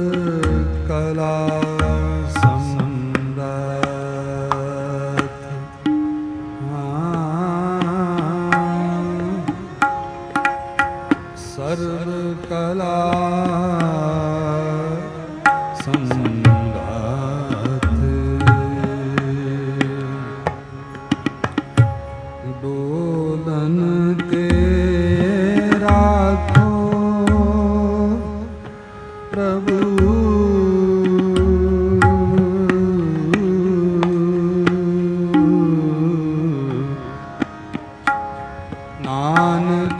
कला सर्व कला संगात डोलन के राखो प्रभु नानक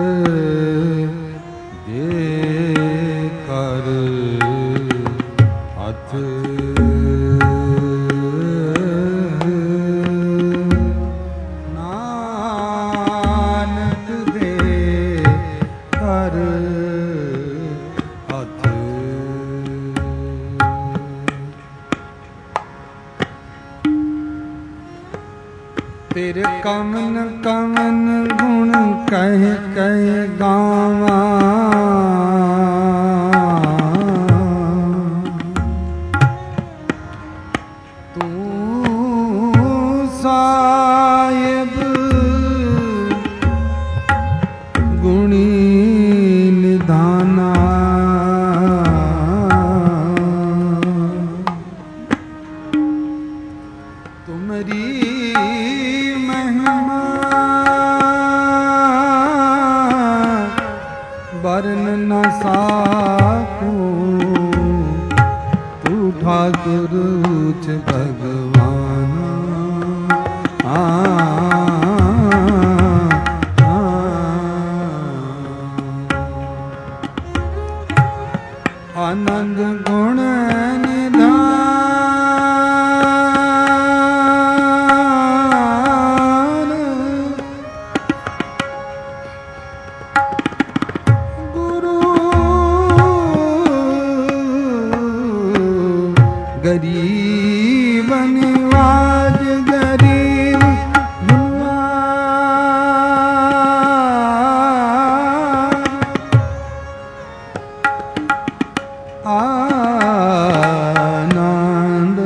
तेरे कवन कवन गुण कह कह गावा तू साहिब गुणी निधाना तुमरी वर्ण न साकूं तू ठाकुर उच भगवान आनंद गुण निधान गरीब निवाज गरीब आनंद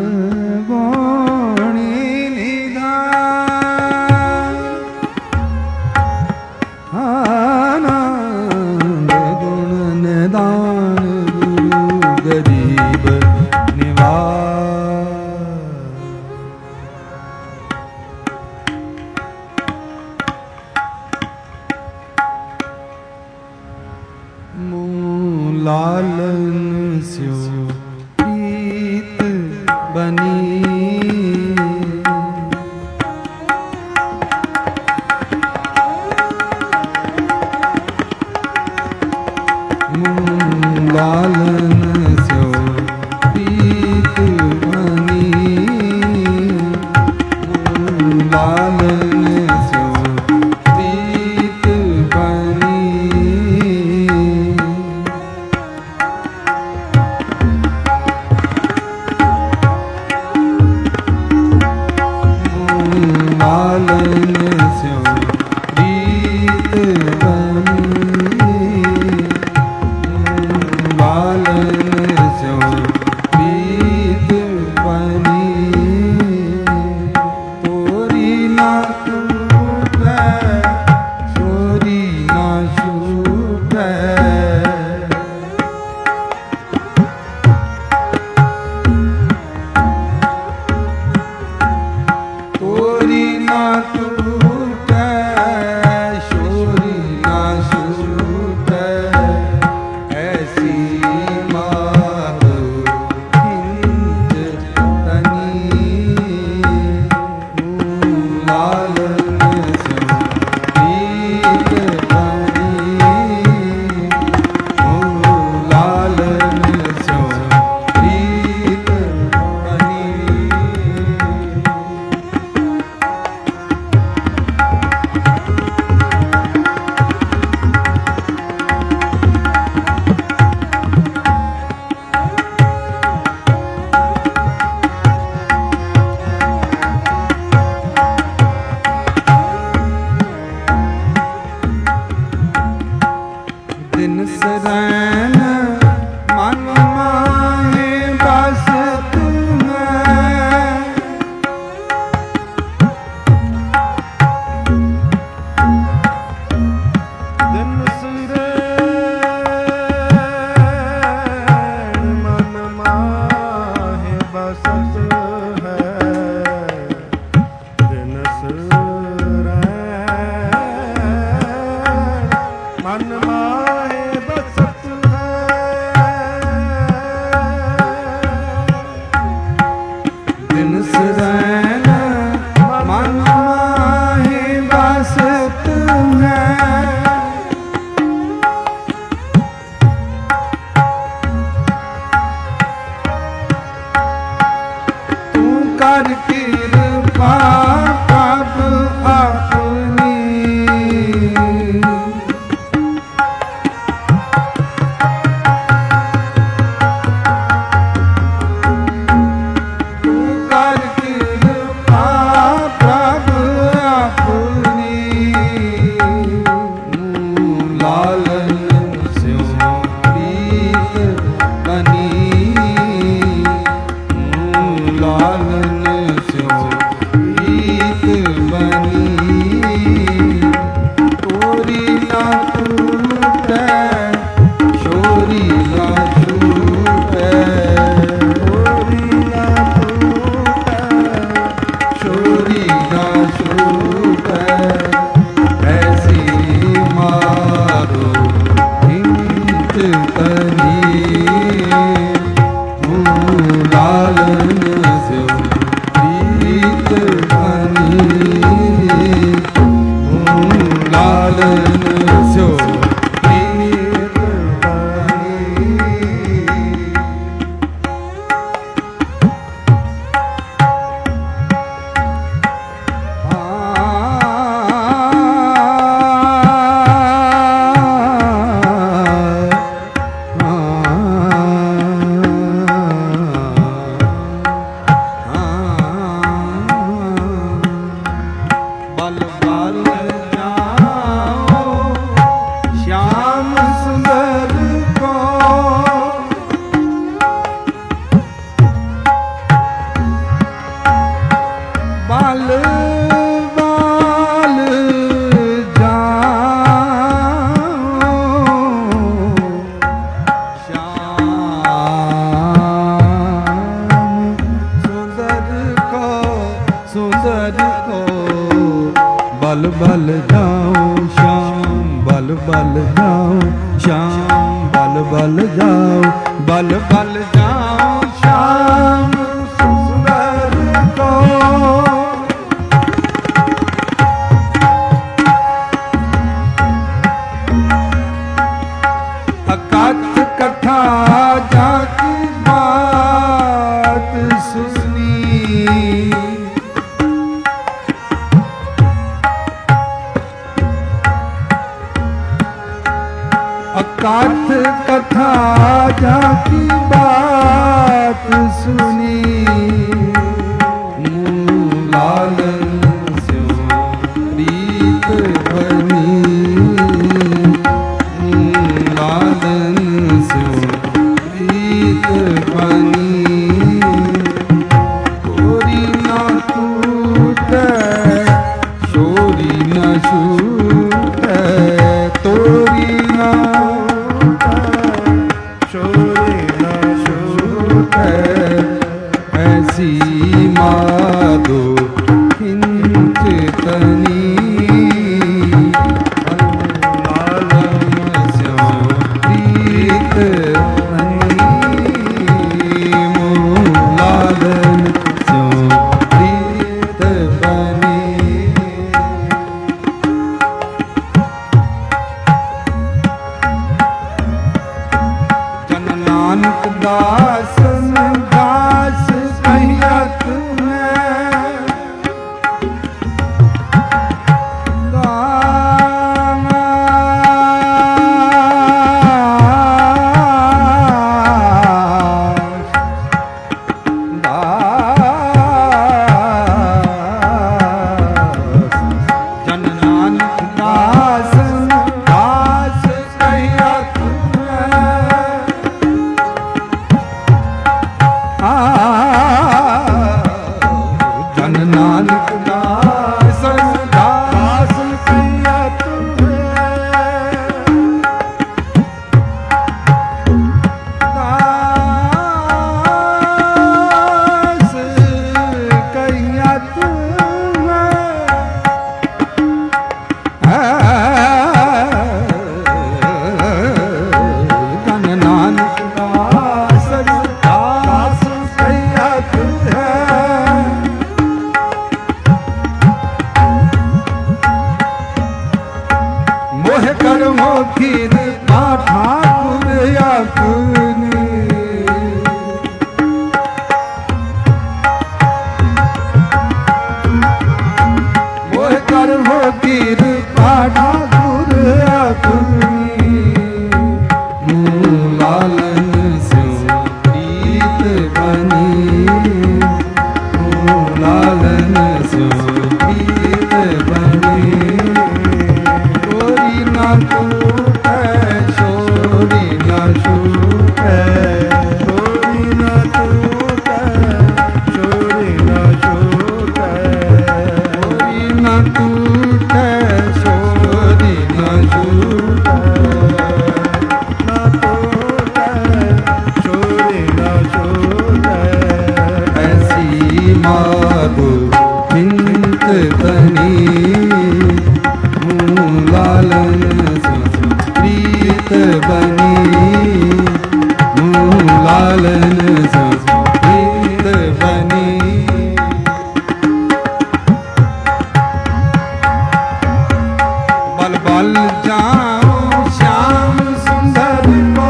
गुणी निधान आनंद गुण निधान गुरु गरीब लालन स्यो प्रीत बनी लालन स्यो प्रीत बनी लालन स्यो प्रीत बनी कृपा प्रभु अपनी बल बल जाओ श्याम बल बल जाओ श्याम बल बल जाओ बल बल जाओ श्याम सुंदर को अकथ कथा जाकी बात सुनी अकथ कथा जाकी बात सुनी लालन स्यो प्रीत बनी लालन स्यो प्रीत बनी कोरी ना टूटे शोरी न छूटे तोरी ना ऐसी माधो हिंचतनी प्रीत लालन स्यो प्रीत बनी जन नानक दास दास कहियत जन नानक दास दास कहियत जन नानक दास दास कहियत दास कहियत जन नानक दास दास कहियत बनी लालन सो प्रीत बनी गोरी ना टूटे छोरी ना छूटे गोरी ना टूटे छोरी ना छूटे गोरी ना टूटे छोरी ना छूटे ना टूटे छोरी ना छूटे ऐसी माधु चिंत बनी लालन प्रीत बनी लालन प्रीत बनी बल बल जाऊं श्याम सुंदर को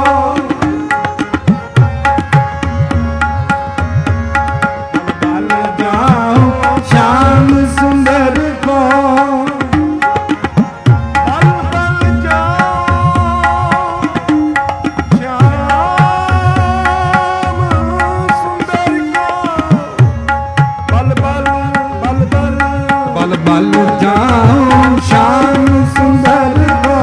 बल जाऊं श्याम सुंदर को बल जाऊं श्याम सुंदर को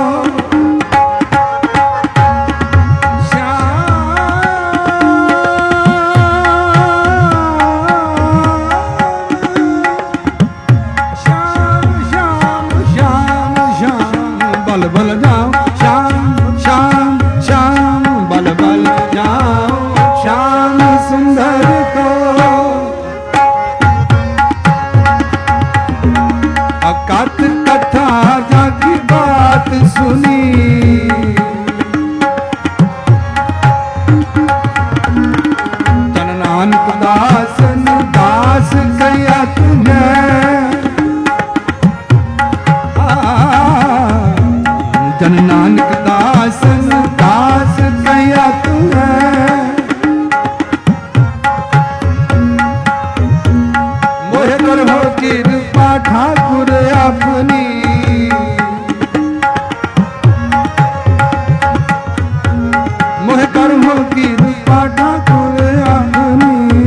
बल बल जाऊं श्याम श्याम श्याम बल बल जाऊं श्याम सुंदर को अकथ कथा जाकी बात सुनी जन नानक दासन दास कया तुझे जन नानक दासन दास कया तुझे मोह कर हो कृपा ठाकुर अपनी मोह कर हो कृपा ठाकुर अपनी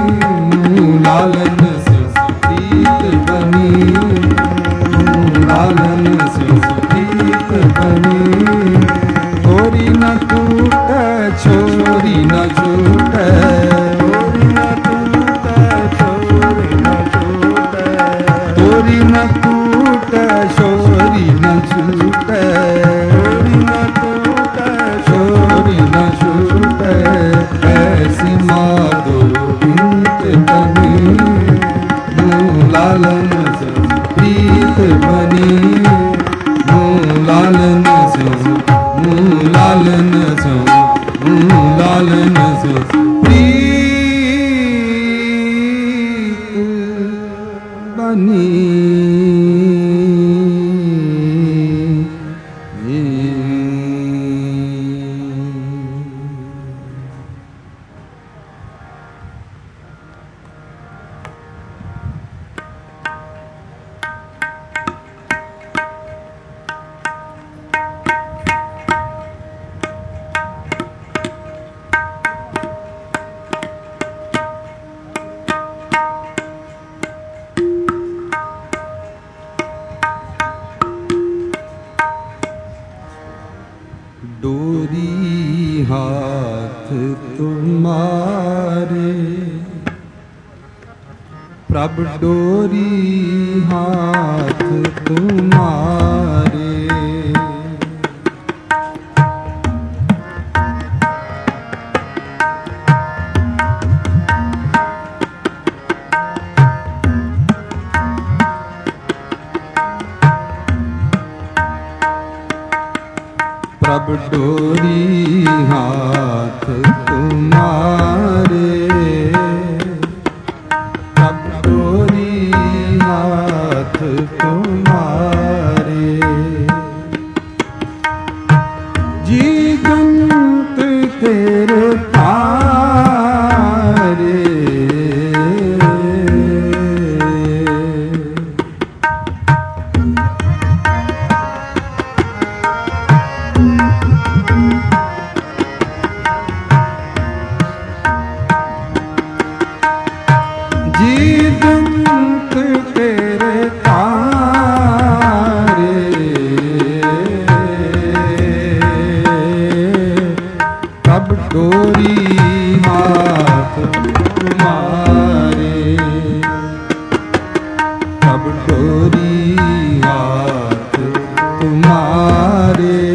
लालन से प्रीत बनी लालन से प्रीत बनी छोरी न टूटे छोरी न छूटे छोरी न टूटे छोरी न छूटे छोरी न टूटे छोरी न छूटे छोरी न टूटे छोरी न छूटे ऐसी माधो चिंत बनी लालन से प्रीत बनी लालन से लालन से लालन से प्रीत बनी डोरी हाथ तुम्हारे प्रभ डोरी हाथ तुम्हारे प्रभ डोरी हाथ तुम्हारे प्रभ डोरी हाथ तुम्हारे जंत तेरे तारे, तब डोरी हाथ तुम्हारे, तब डोरी हाथ तुम्हारे,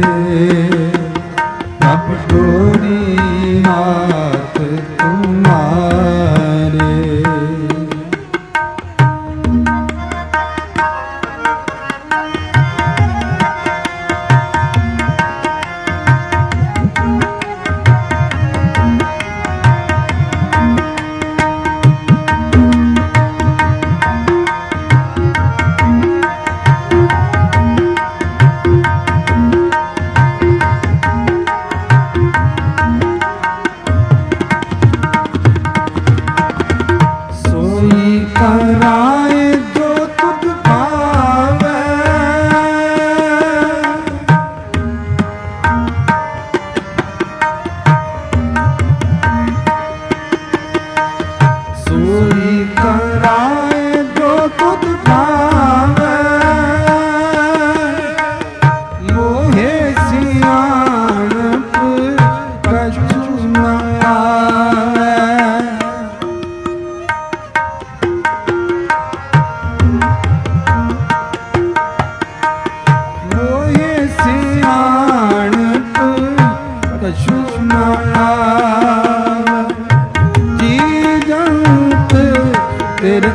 तब डोरी हाथ तुम्हारे। कराए जो तुझ पावे, सोई कराए जो तुझ पावे, मोहे सियाणप कछु न आवे। जी जंत तेरे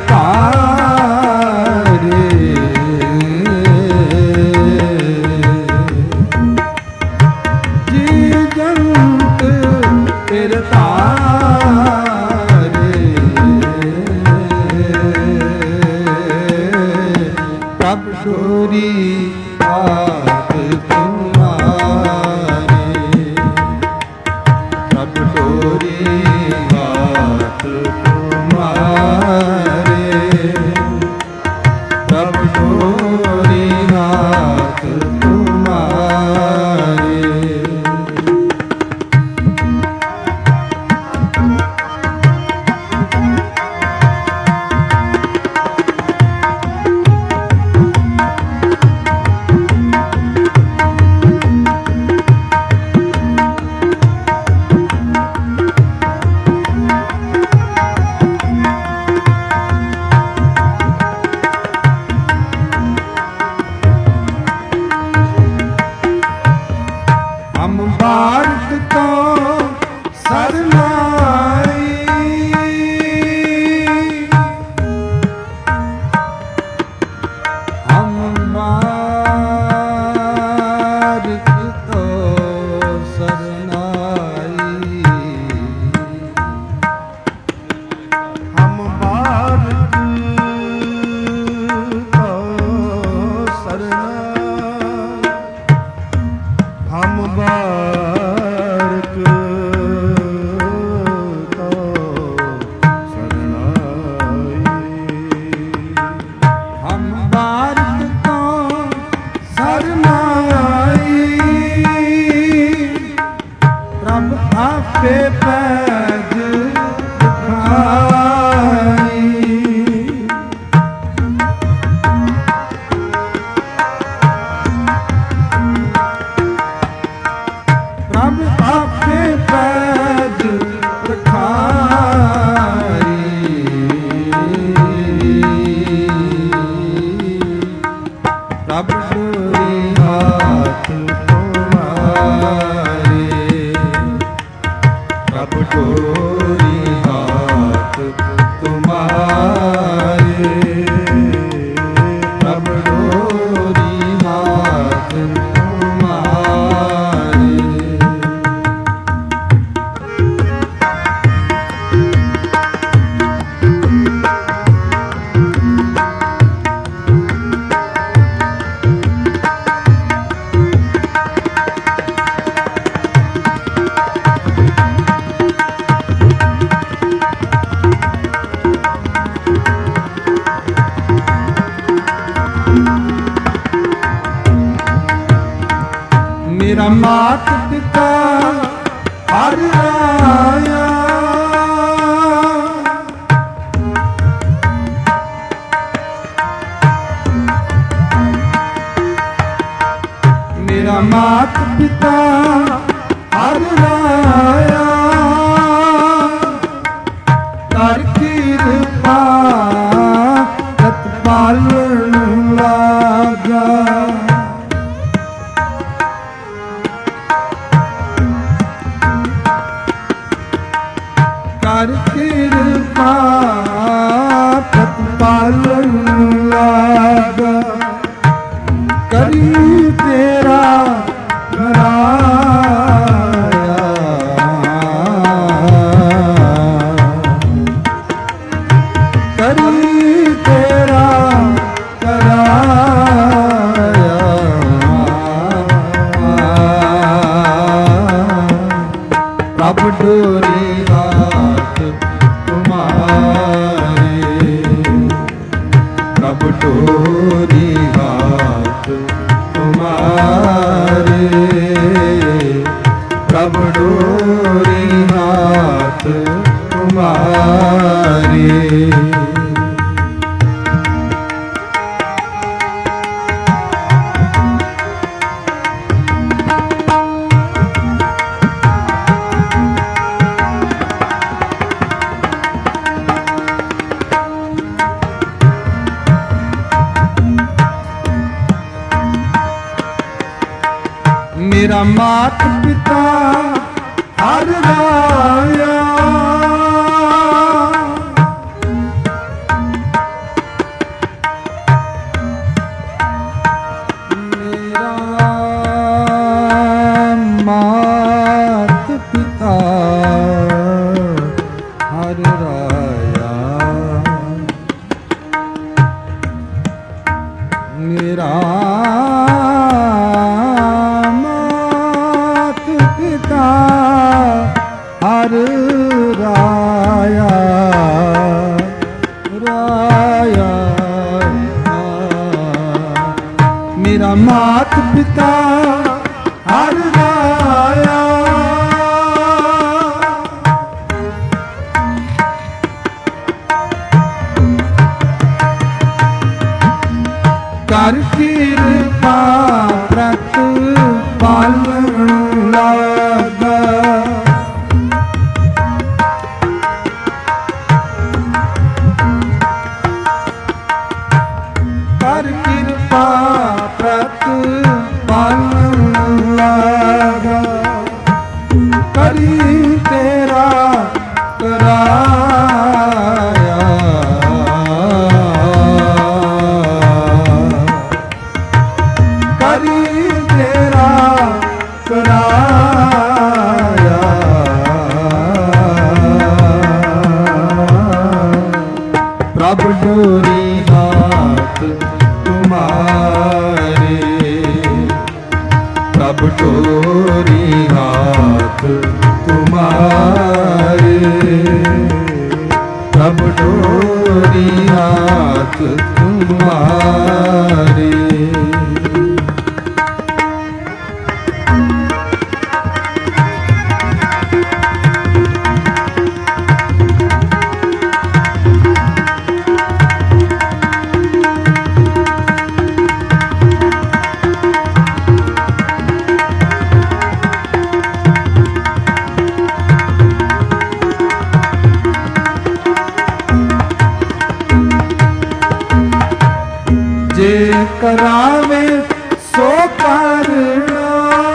तारे, जी जंत तेरे तारे, तब डोरी हाथ तुम्हारे, तब डोरी हाथ तुम्हारे, तब डोरी हाथ तुम्हारे। हम भारत को सरनाई, हम भारत को सरनाई, हम भारत को सरनाई, हम भारत को सरनाई, हम भारत को सरनाई, प्रभु आपे पैज दिखाई, प्रभु आपके पैज रखाई, प्रभु डोरी हाथ तुम्हारे, प्रभु डोरी हाथ तुम्हारे, प्रभु डोरी हाथ तुम्हारे। मेरा मात पिता हर आया, कर कृपा प्रतिपालन लागा करी तेरा कराया करी तेरा कराया प्रभु डोरी हाथ तुम्हारे प्रभु डोरी हाथ तुम्हारे प्रभु डोरी हाथ तुम्हारे मेरा मात पिता हर राया मेरा मात पिता हर राया मेरा हर राया राया मेरा मात पिता हर राया कर कृपा प्रतिपालन लागा कर कृपा प्रतिपालन लागा करी तेरा कराया करी तेरा कराया प्रभु डोरी हाथ तुम्हारे प्रभु डोरी हाथ तुम्हारे प्रभु डोरी हाथ तुम्हारे जे करावे सो करना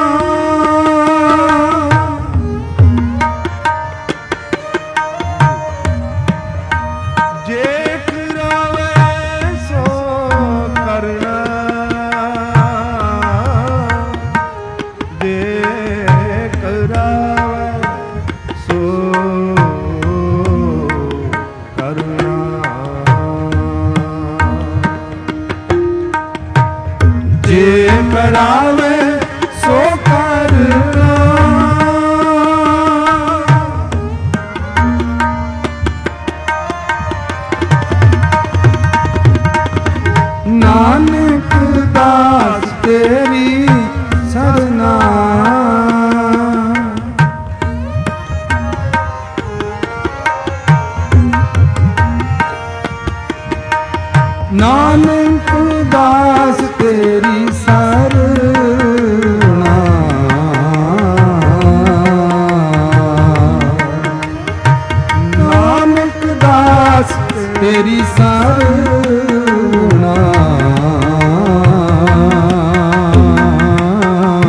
जे करावे सो करना जे करावे सो करना जे करावे सो करना नानक दास तेरी सरना नानक दास तेरी सरना नानक दास तेरी सरना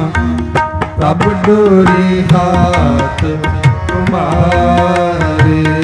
प्रभु डोरी हाथ तुम्हारे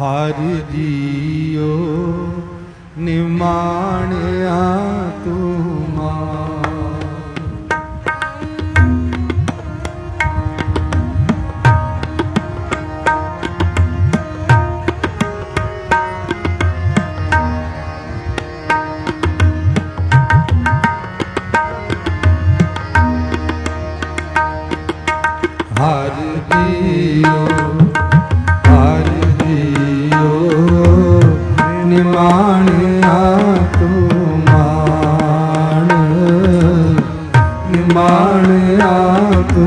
हर जियो निमाणिया तू हर जियो निमाणिया तू मान निमाणिया तू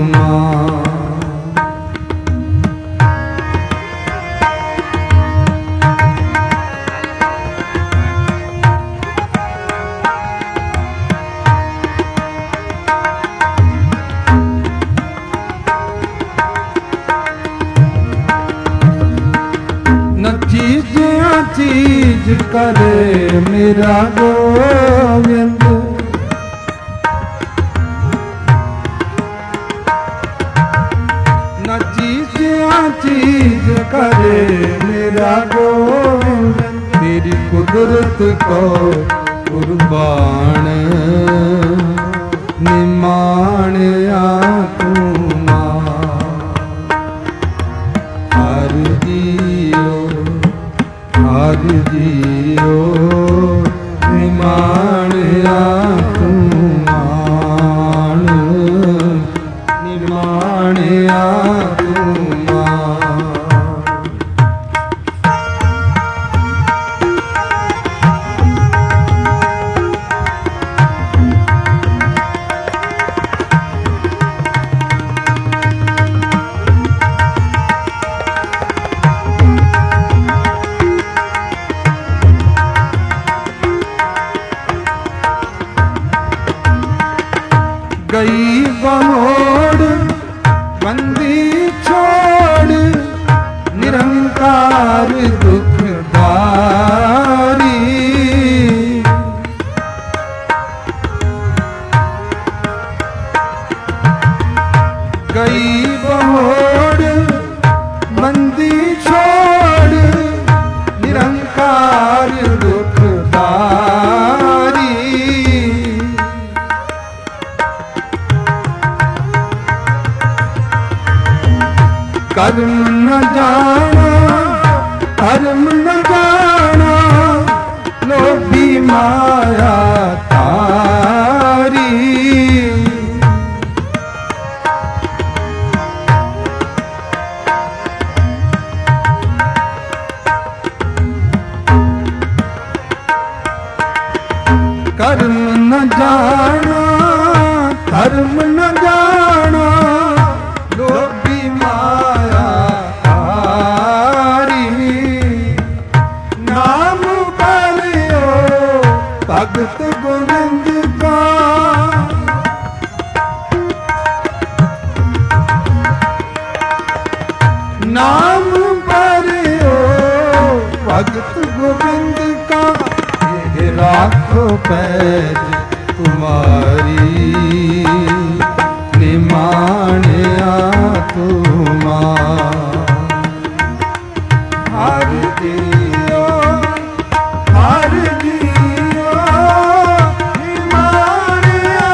चीज करे मेरा गोविंद न चीज करे मेरा गोविंद तेरी कुदरत को कुर्बान निमाणिया तू हर जियो निमाणिया तू मान निमाणिया तू गई बमोड़ बंदी छोड़ निरंकार दुखदारी गई बमोड़ बंदी छोड़ निरंकार दुखदारी कर्म न जाना धर्म न जाना लोभी माया तारी कर्म न जाना धर्म न जाना लोभी माया भगत गोविंद का नाम परियो भगत गोविंद का ये राखो पैज तुम्हारी निमाणिया तुम्हारा हर जियो हर जियो निमाणिया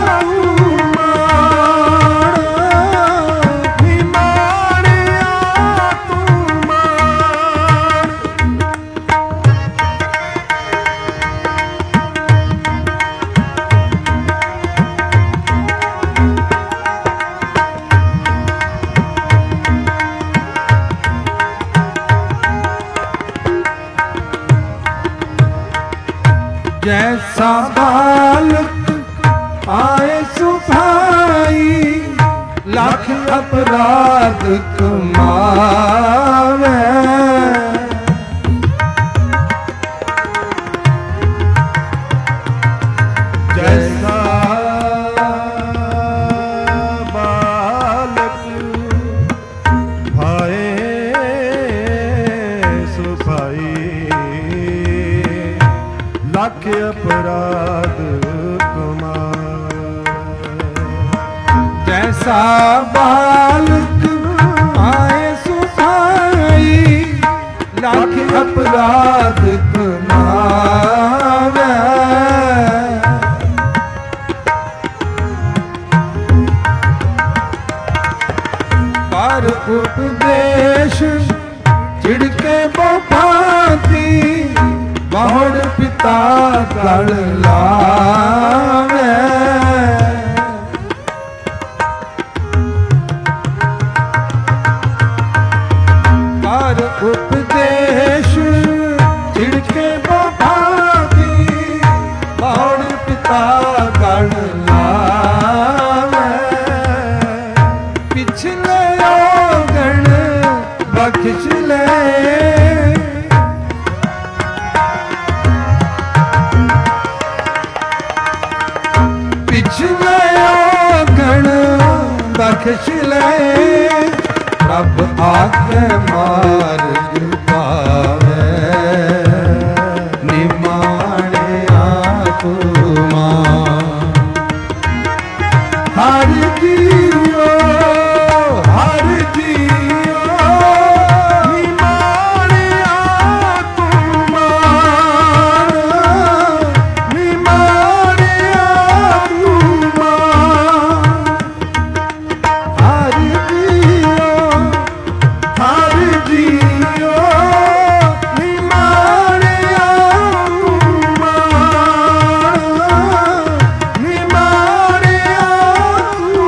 जैसा बालक आए सुभाई लाख अपराध कमावे जैसा बालक आए सुभाई लाख अपराध जैसा बालक आए सुभाई अपराध कमावे। पर उपदेश छिड़के भांति बहुड़ पिता गल लावे। पर उपदेश छिड़के भांति बहुड़ पिता गल लावे। पिछले गण बख्श ले, पिछले गण बख्श ले, रब आके मार पावे। निमाणे आपू हर जियो हर जियो, निमाणे आपू निमाणे आपू हर जियो हर जियो, निमाणे आपू निमाणे आपू।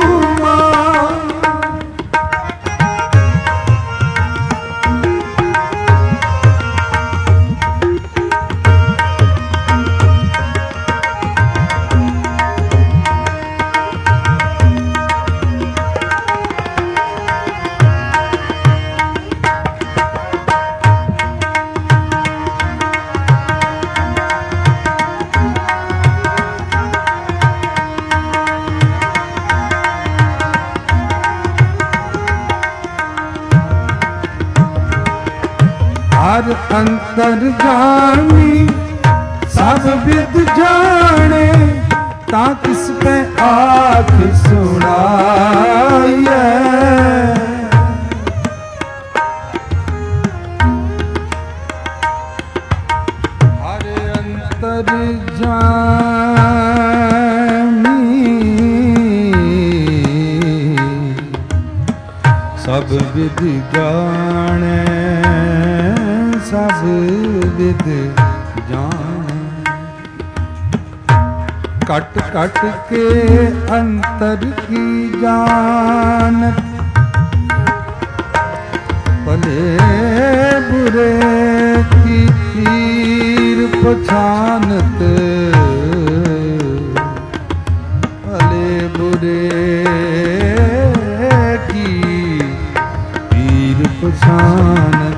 हर अंतर जानी सब विद जाने, ता किस पे आँख सुनाइए। हर अंतर जानी सब विद जाने, सब विद जाने। कट कट के अंतर की जानत, भले बुरे की तीर पहचानत। भले बुरे की तीर पहचानत।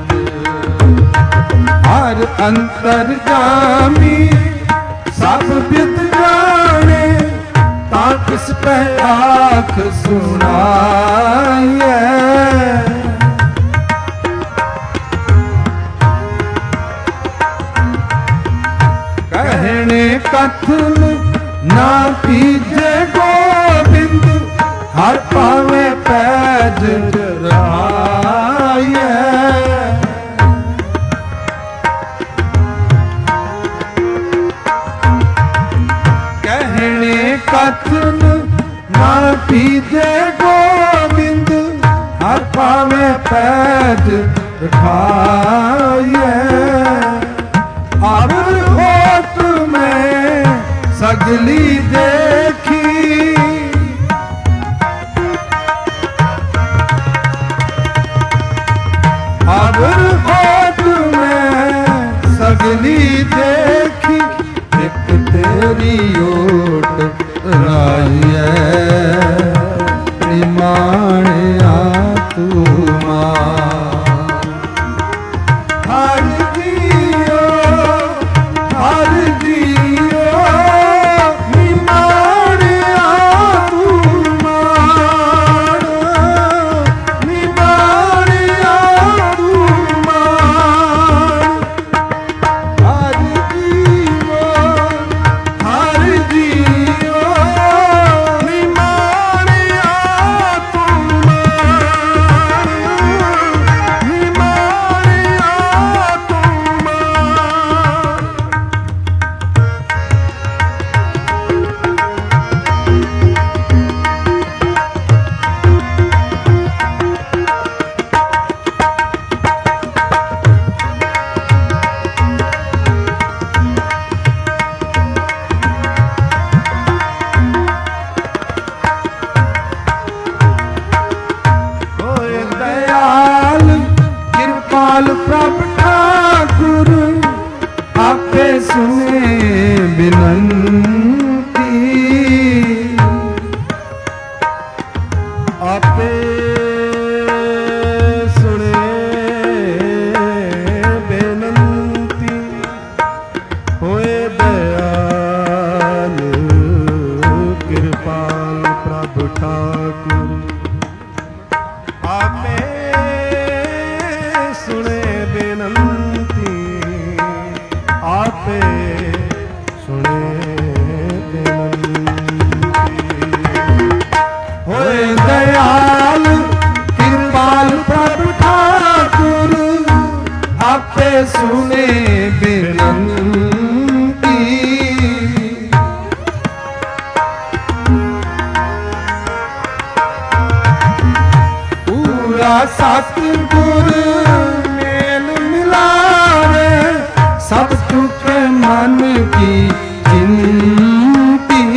हर अंतर जामी सब विद जाने, ता किस पे आँख सुनाइए। कहने कथन ना पीजे गोविंद, हर पावे पैज जराइए। कथन ना पीजे गोविंद, हर पावे पैज उठाइए। अब होत में सगली देखी, अब होत में सगली देखी, एक तेरी ओट राइए। निमाणे तू हर जियो हर जियो, निमाणे तू निमाणे तू हर जियो हर जियो। सतगुर मेल मिलावे, सब चुके मन की चिंती।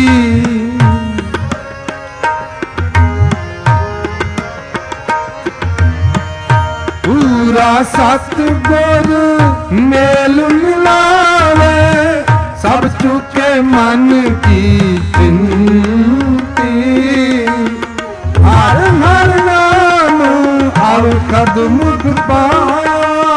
पूरा सतगुर मेल मिलावे, सब चुके मन की चिंती। हर हर नाम अवखद मुख पाया,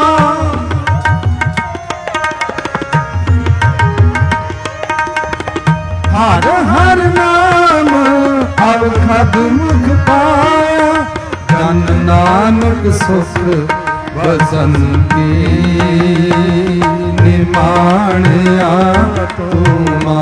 हर हर नाम अवखद मुख पाया। जन नानक सुख बसंती, निमाणिया तुमा।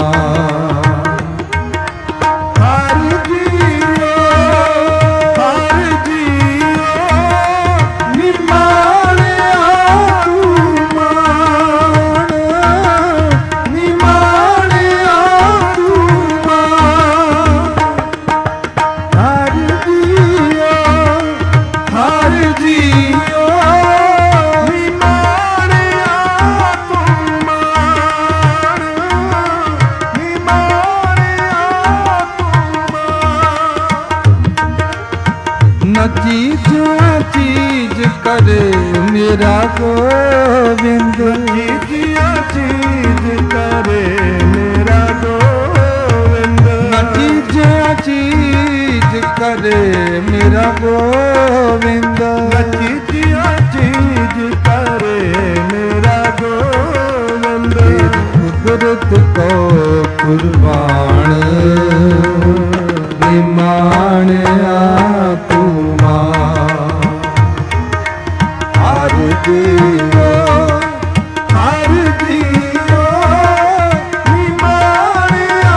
चीज करे मेरा गोविंद, चीजिया चीज करे मेरा गोविंद। चीजिया चीज करे मेरा गोविंद, चीजिया चीज करे मेरा गोविंद। कुदरत को कुर्बान निमाणिया तुमा। हर दियो हर दियो निमाणिया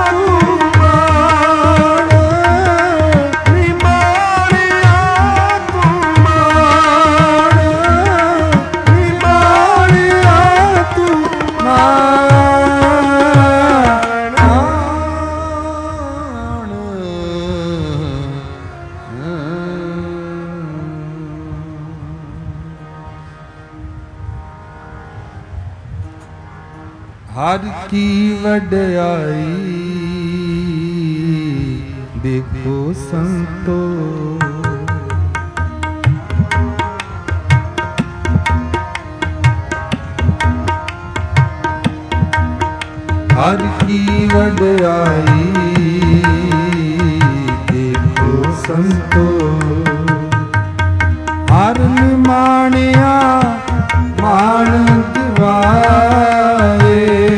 तुमान, निमाणिया तुमान, निमाणिया तुमान। हर की वड्याई देखो संतो, हर की वड्याई देखो संतो। हर निमाणिया मान दिवाए,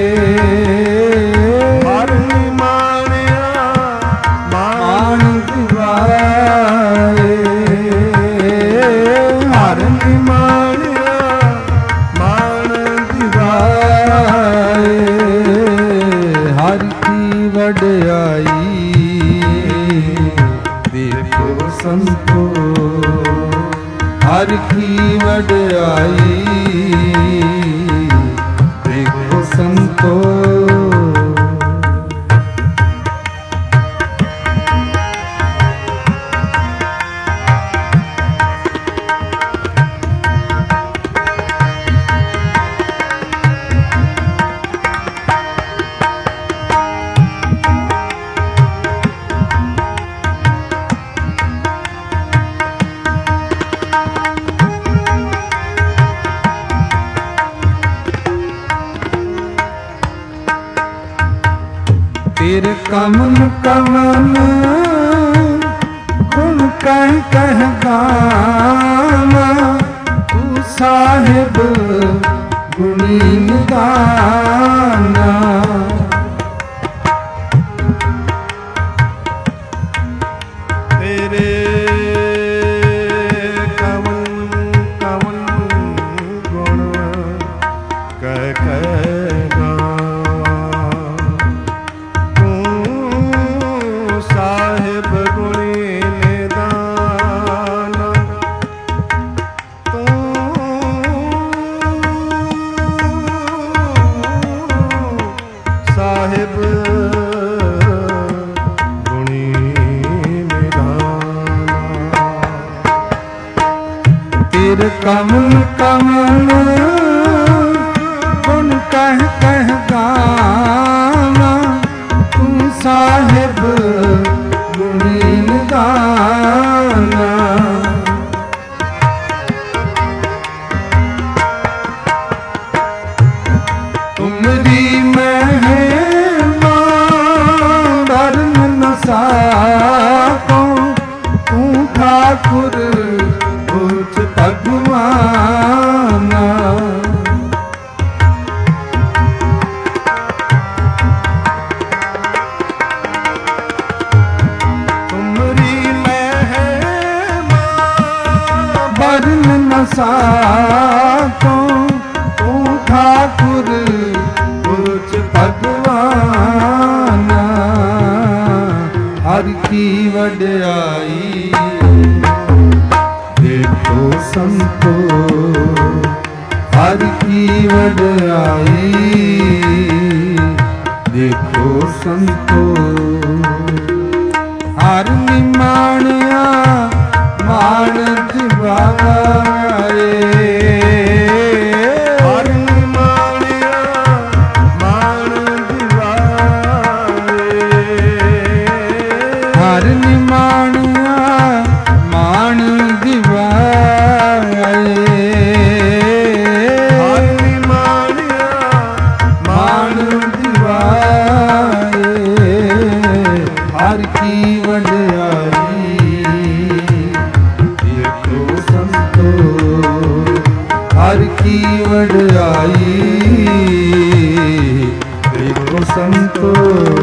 हर निमाणिया मान दिवाए। हर निमाणिया मान दिवाए। हर की वड्याई देखो संतो, हर की वड्याई देखो संतो। तेरे कमन कमन गुण कह कह गाना, तू साहिब गुणी निदाना। तेरे कमन कमन गुण कह कह ਕਮਨ ਕਮਨ ਗੁਣ ਕਹਿ ਕਹਿ ਗਾਵਾਂ, ਤੂੰ ਸਾਹਿਬ ਗੁਣੀ ਨਿਦਾਨਾ। ਤੁਮਰੀ ਮਹਿਮਾ ਵਰਨ ਨ ਸਾਕੋ, ਤੂੰ ਠਾਕੁਰ ਉਚ ਭਗਵਾਨਾ। ਤੁਮਰੀ ਮਹਿਮਾ ਵਰਨ ਨ ਸਾਕੋ, ਤੂੰ ਠਾਕੁਰ ਉਚ ਭਗਵਾਨਾ। ਹਰਿ ਕੀ ਵਡਿਆਈ ਦੇਖੋ ਸੰਤੋ, ਹਰਿ ਕੀ ਵਡਿਆਈ ਦੇਖੋ ਸੰਤੋ। ਹਰਿ ਨਿਮਾਣਿਆ ਮਾਣ ਦਿਵਾਏ, ਹਰਿ ਨਿਮਾਣਿਆ ਮਾਣ ਦਿਵਾਏ। ਹਰਿ ਨਿਮਾਣਿਆ ਮਾਣ ਦਿਵਾਏ। ਹਰਿ ਨਿਮਾਣਿਆ ਮਾਣ ਦਿਵਾਏ। ਹਰਿ ਕੀ ਵਡਿਆਈ ਦੇਖੋ ਸੰਤੋ, ਹਰਿ ਕੀ ਵਡਿਆਈ ਦੇਖੋ ਸੰਤੋ।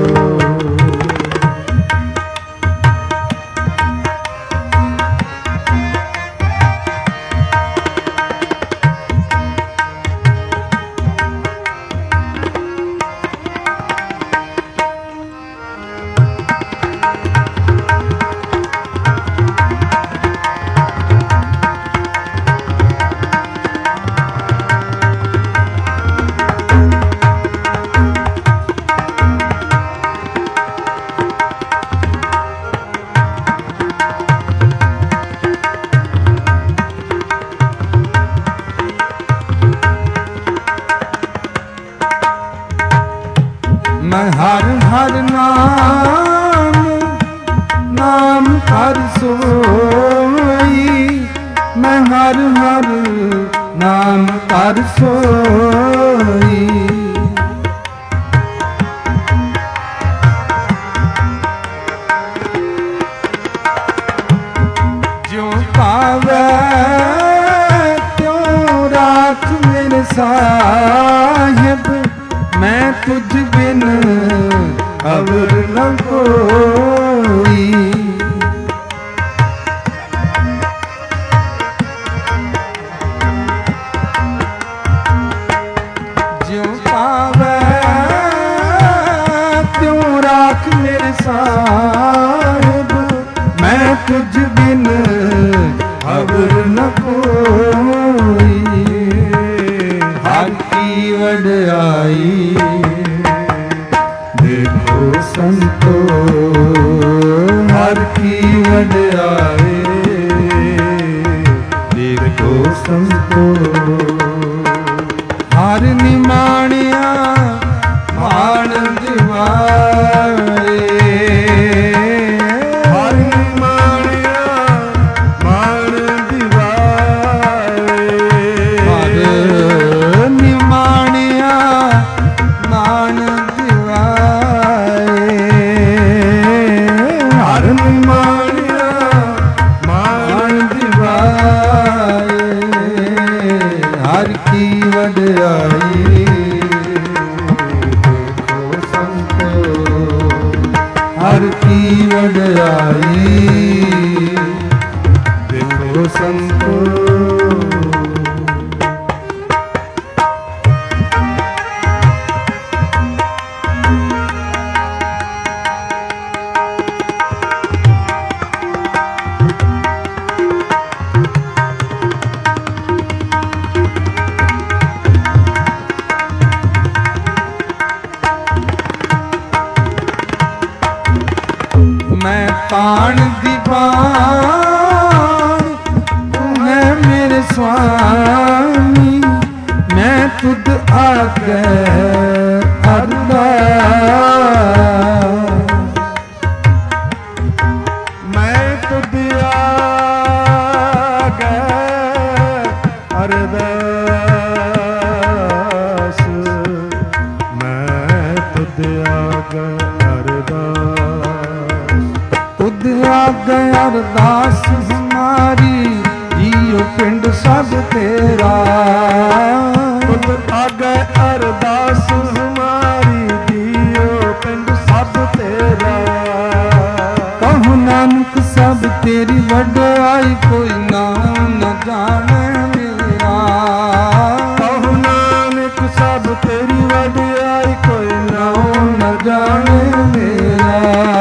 ਮੈਂ ਹਰ ਹਰ ਨਾਮ ਨਾਮ ਹਰ ਸੋਈ, ਮੈਂ ਹਰ ਹਰ ਨਾਮ ਹਰ ਸੋਈ। ਜੋ ਪਾਵੇ ਤਿਉ ਰਾਖ ਮੇਰੇ ਸਾਹਿਬ, ਮੈਂ ਤੁਝ ਬਿਨ ਅਵਰ ਨ ਕੋਈ। ਜਿਉ ਪਾਵੇ ਤਿਉ ਰਾਖ ਮੇਰੇ ਸਾਹਿਬ, ਮੈਂ ਤੁਝ ਬਿਨ ਅਵਰ ਨ ਕੋਈ। ਹਰਿ ਕੀ ਵਡਿਆਈ ਦੇਖੋ ਸੰਤੋ, ਹਰਿ ਕੀ ਵਡਿਆਈ ਦੇਖੋ ਸੰਤੋ। ਹਰਿ ਨਿਮਾਣਿਆ ਮਾਣ ਦਿਵਾਏ, ਹਰਿ ਨਿਮਾਣਿਆ ਮਾਣ ਦਿਵਾਏ। ਹਰਿ ਨਿਮਾਣਿਆ ਮਾਣ ਦਿਵਾਏ। ਹਰਿ ਨਿਮਾਣਿਆ ਮਾਣ ਦਿਵਾਏ। ਹਰਿ ਕੀ ਵਡਿਆਈ ਦੇਖੋ ਸੰਤੋ, ਹਰਿ ਕੀ ਵਡਿਆਈ ਦੇਖੋ ਸੰਤੋ। ਮੈਂ ਤਾਣ ਦੀ ਬਾਣ, ਤੂੰ ਹੈ ਮੇਰੇ ਸਵਾਮੀ। स्वामी मैं तुद आगे अरदास मैं तुद आगे अरदास मैं तुद आगे अरदास तुद आगे अरदास हमारी जियो पिंड सब तेरा तुद आगे अरदास हमारी जियो पिंड सब तेरा कहु नानक सब तेरी वਡਿਆਈ कोई नाम न जाने मेरा कहु नानक सब तेरी वਡਿਆਈ कोई नाम न जाने मेरा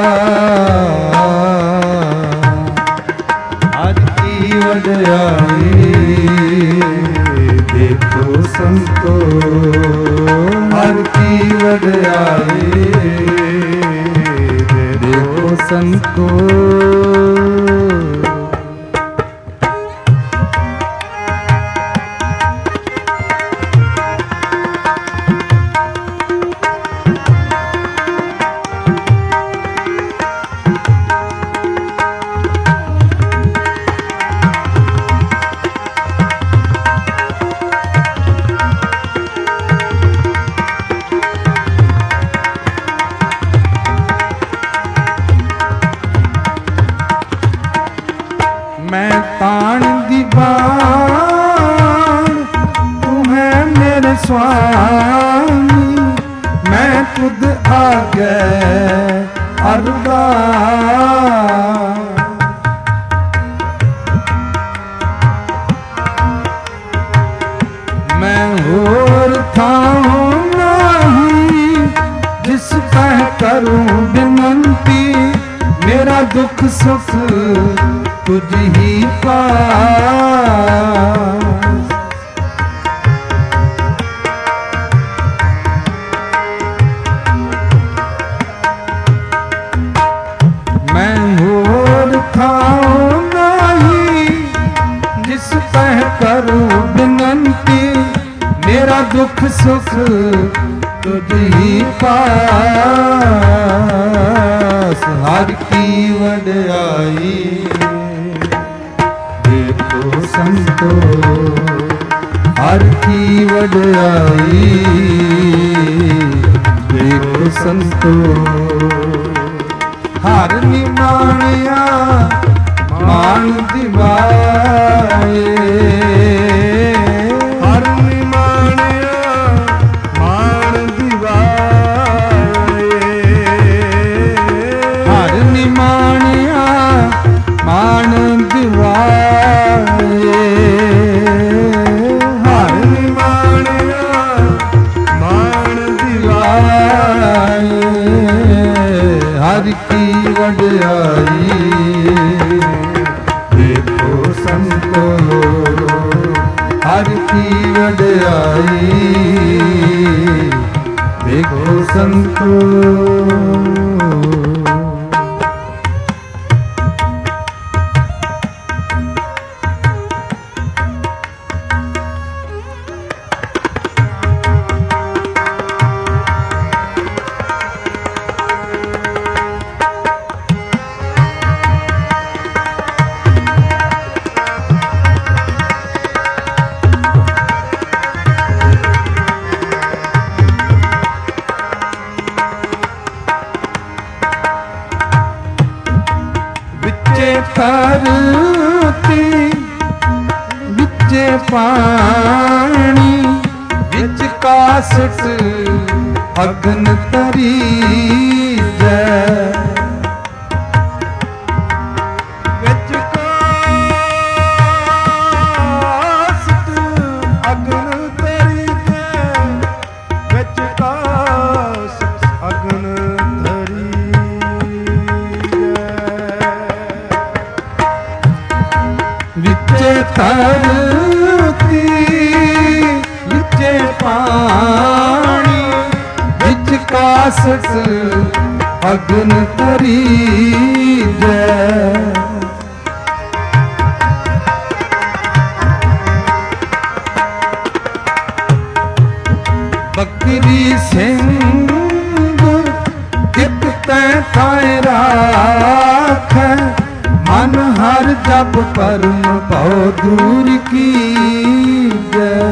हर की वਡਿਆਈ देखो संतो हर की वਡਿਆਈ देखो संतो मैं तान दी बाण तू है मेरे स्वामी मैं खुद आगे अरदास मैं होर थाऊं नहीं जिस कह करूं विनंती मेरा दुख सुख तुझ ही पास मैं होर थाऊं नहीं जिस कह करूं विनंती मेरा दुख सुख तुझ ही पास हर की वਡਿਆਈ संतो हर की वडਿਆਈ देखो संतो हर निमाणिया मान दिवाए हर निमाणिया मान दिवाए हर निमाणिया मान दिवाए हर निमाणिया मान दिवाए हर की वਡਿਆਈ देखो संतो हर की वਡਿਆਈ देखो संतो धरती विचे पानी विच कासट अग्न तरी जय विच कासट अग्न तरी जय विच कासट अग्न तरी विचे धरती विचे पानी विच कासट अग्न तरी जय ਤੈ ਥਾਇ ਰਾਖੈ, ਮਨ ਹਰ ਜਪ ਪਰਮ ਭਉ ਦੂਰ ਕੀਜੈ।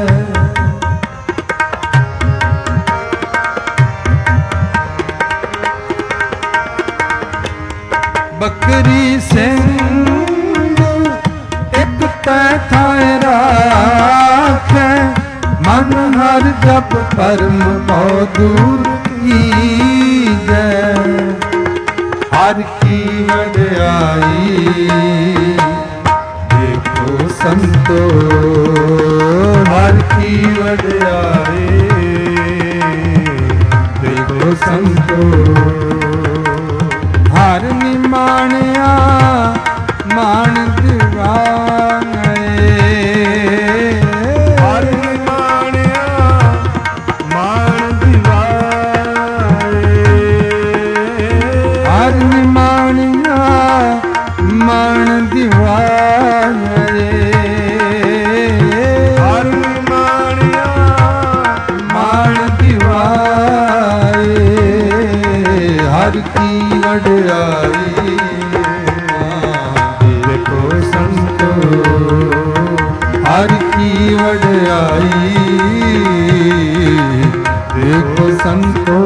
ਬਕਰੀ ਸਿੰਘ ਇੱਕ ਤੈ ਥਾਇ ਰਾਖੈ, ਮਨ ਹਰ ਜਪ ਪਰਮ ਭਉ ਦੂਰ ਕੀਜੈ। ਹਰ ਕੀ ਵਡਿਆਈ ਦੇਖੋ ਸੰਤੋ, ਹਰ ਕੀ ਵਡਿਆਈ ਦੇਖੋ ਸੰਤੋ। ਹਰ ਨਿਮਾਣਿਆ ਮਾਣ ਦਿਵਾਏ, ਹਰ ਨਿਮਾਣਿਆ ਮਾਣ ਦਿਵਾਏ, ਹਰ ਨਿਮਾਣਿਆ ਮਾਣ ਦਿਵਾਏ, ਹਰ ਨਿਮਾਣਿਆ ਮਾਣ ਦਿਵਾਏ। ਹਰ ਕੀ ਵਡਿਆਈ ਦੇਖੋ ਸੰਤੋ, ਹਰ ਕੀ ਵਡਿਆਈ ਦੇਖੋ ਸੰਤੋ।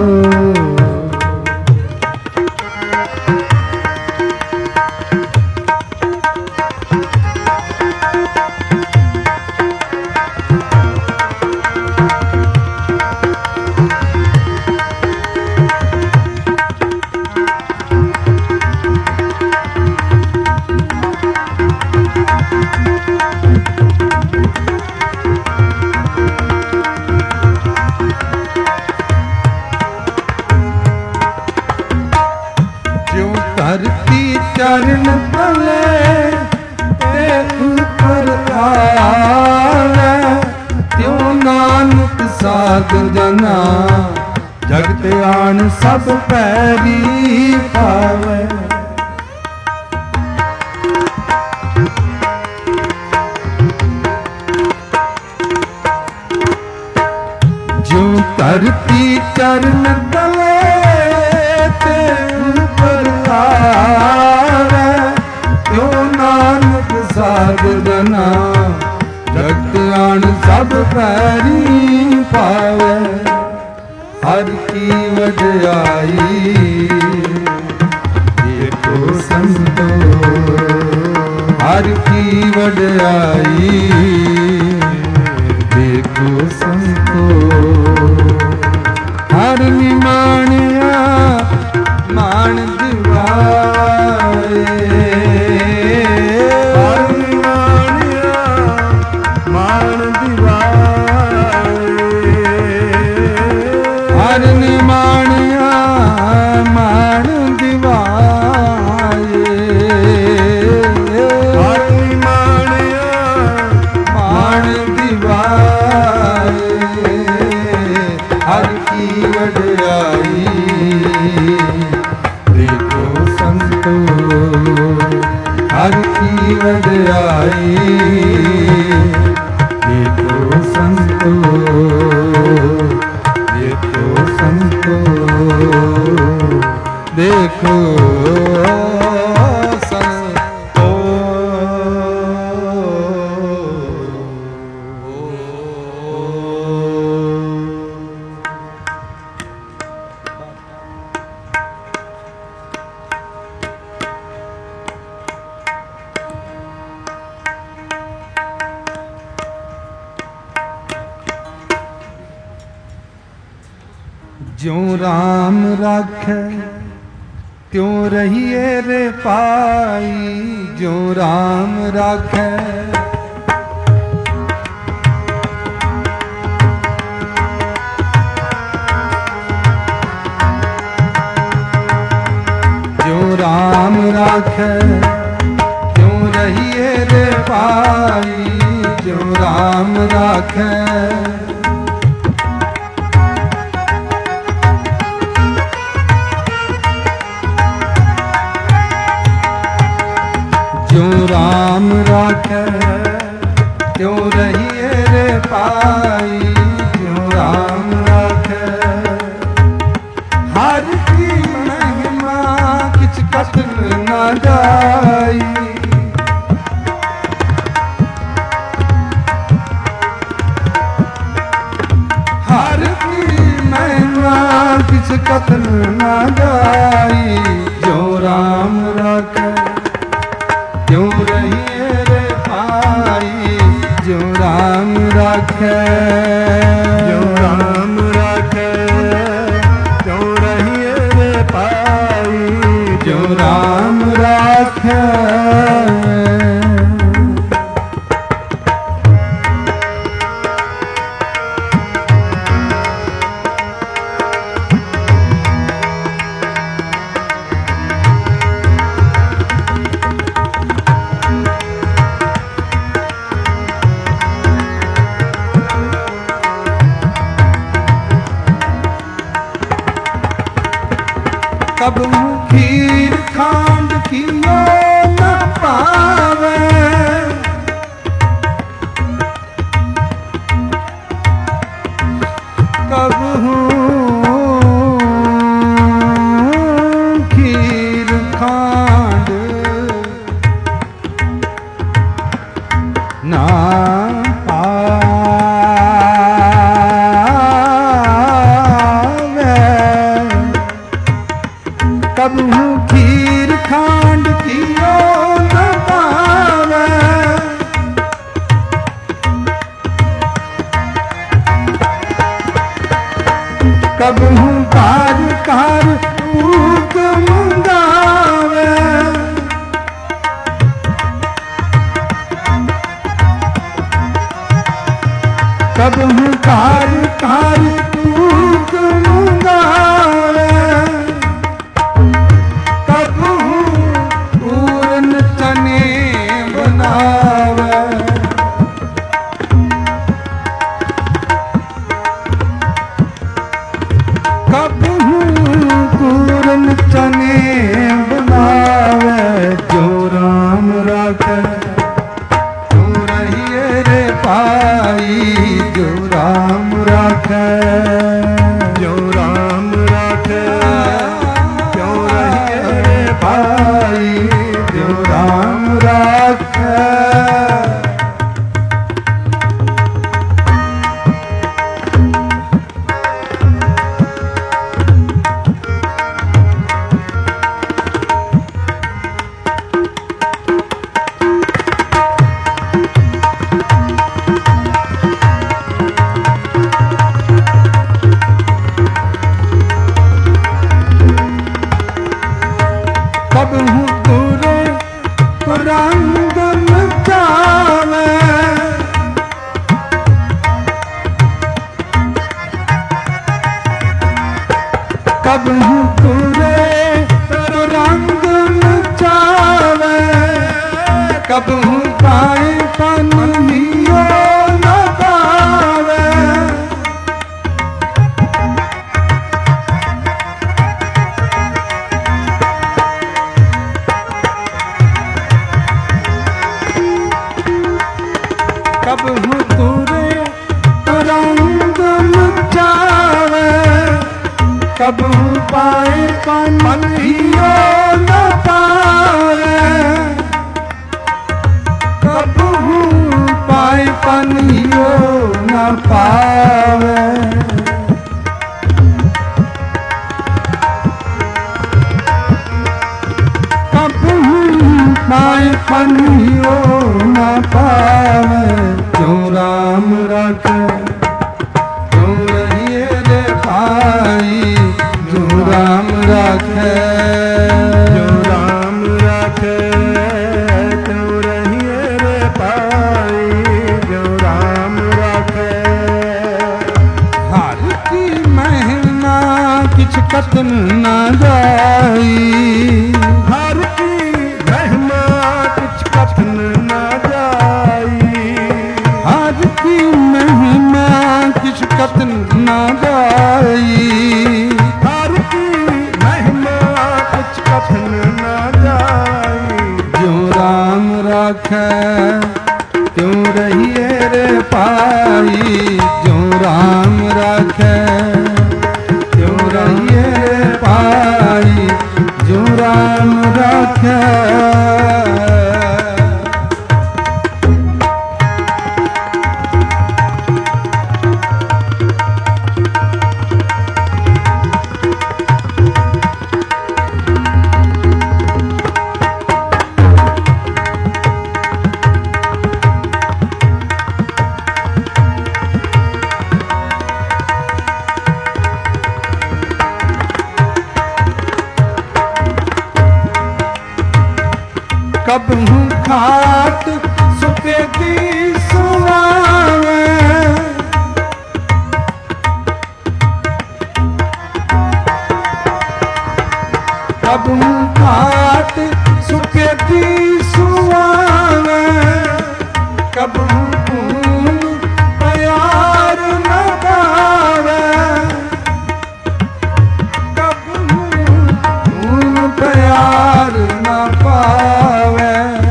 ਧਰਤੀ ਚਰਨ ਤਲੇ ਤੇ ਉਪਰ ਆਵੇ, ਤਿਉ ਨਾਨਕ ਸਾਧ ਜਨਾ ਜਗਤ ਆਣ ਸਭ ਪੈਰੀ ਪਾਵੇ। ਜੋ ਧਰਤੀ ਚਰਨ ਤਲੇ ਤੇ ਆਵੇ, ਤਿਉ ਨਾਨਕ ਸਾਧ ਜਨਾ ਜਗਤ ਆਣ ਸਭ ਪੈਰੀ ਪਾਵੇ। ਹਰ ਕੀ ਵਡਿਆਈ ਦੇਖੋ ਸੰਤੋ, ਹਰ ਕੀ ਵਡਿਆਈ ਦੇਖੋ ਸੰਤੋ। ਹਰ ਨਿਮਾਣਿਆ ਮਾਣ ਦਿਵਾਏ, ਹਰ ਨਿਮਾਣਿਆ ਮਾਣ ਦਿਵਾਏ, ਹਰ ਨਿਮਾਣਿਆ ਮਾਣ ਦਿਵਾਏ, ਹਰ ਨਿਮਾਣਿਆ ਮਾਣ ਦਿਵਾਏ। ਹਰ ਕੀ ਵਡਿਆਈ ਦੇਖੋ ਸੰਤੋ, ਹਰ ਕੀ ਵਡਿਆਈ ਦੇਖੋ ਸੰਤੋ, ਦੇਖੋ ਸੰਤੋ, ਦੇਖੋ ਸੰਤੋ। ਜਿਉ ਰਾਮ ਰਾਖੈ ਤਿਉ ਰਹੀਏ ਰੇ ਪਾਈ, ਜਿਉ ਰਾਮ ਰਾਖੈ ਜਿਉ ਰਾਮ ਰਾਖੈ ਤਿਉ ਰਹੀਏ ਰੇ ਪਾਈ, ਜਿਉ ਰਾਮ ਰਾਖੈ ਜਿਉ ਰਾਮ ਰਾਖੈ ਤਿਉ ਰਹੀਏ ਰੇ ਪਾਈ, ਜਿਉ ਰਾਮ ਰਾਖੈ। ਹਰ ਕੀ जाई। हर की महिमा किस कथन न जाई। जो राम राखे क्यों रहिए रे भाई। जो राम राखे जो राम राखे क्यों रहिए रे पाई। जो राम राखे। कब खीर खांड कियो न पावे। कब खीर खांड ना कबहू खीर खांड कियो न पावे। कबहू कार कार ऊक मुंगावे। कबहू कार कार ऊक मुंगावे। कबहू तुरे तो रंग नचावे। कबहू पाए पनियो न पावे। कबहू तुरे तो रंग नचावे। कबहू पाए पनियो न पावे। कबहू पाए पनियो न पावे। कबहू पाए पनियो न पावे। जो राम राखे क्यों रहिए रे भाई। जो राम राखे जो राम राखे क्यों रहिए रे पाई। जो राम राखे हर की महिमा किछ कतन न जाई। हर की महिमा कुछ कथन न जाई। हर की महिमा किछ कतन न जाई। हर की महिमा राखे। कब हूँ खाट सुते की सुनावे, कब हूँ खाट सुते की सुनावे, कब हूँ खून प्यार न गावे, कब हूँ खून प्यार न पावे,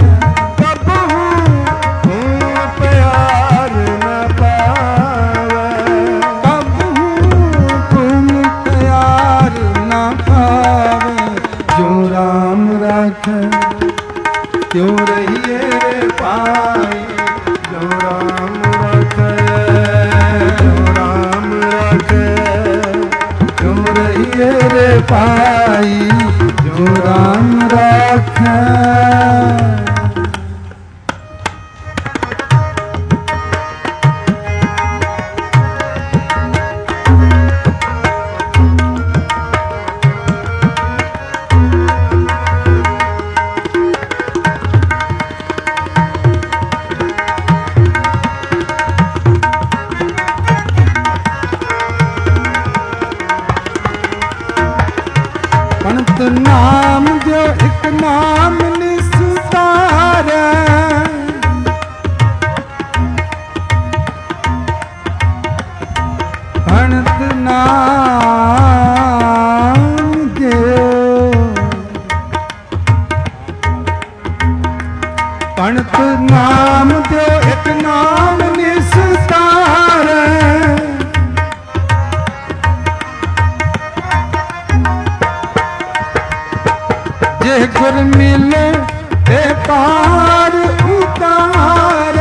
क्यों रहिए रे पाई, जो राम रखे, जो राम रखे, क्यों रहिए रे पाई, जो राम रखे। पंत नाम जो एक नाम निस्तार, पंत नाम जो, पंत नाम जो एक नाम निस्तार, जे गुर मिले ते पार उतार,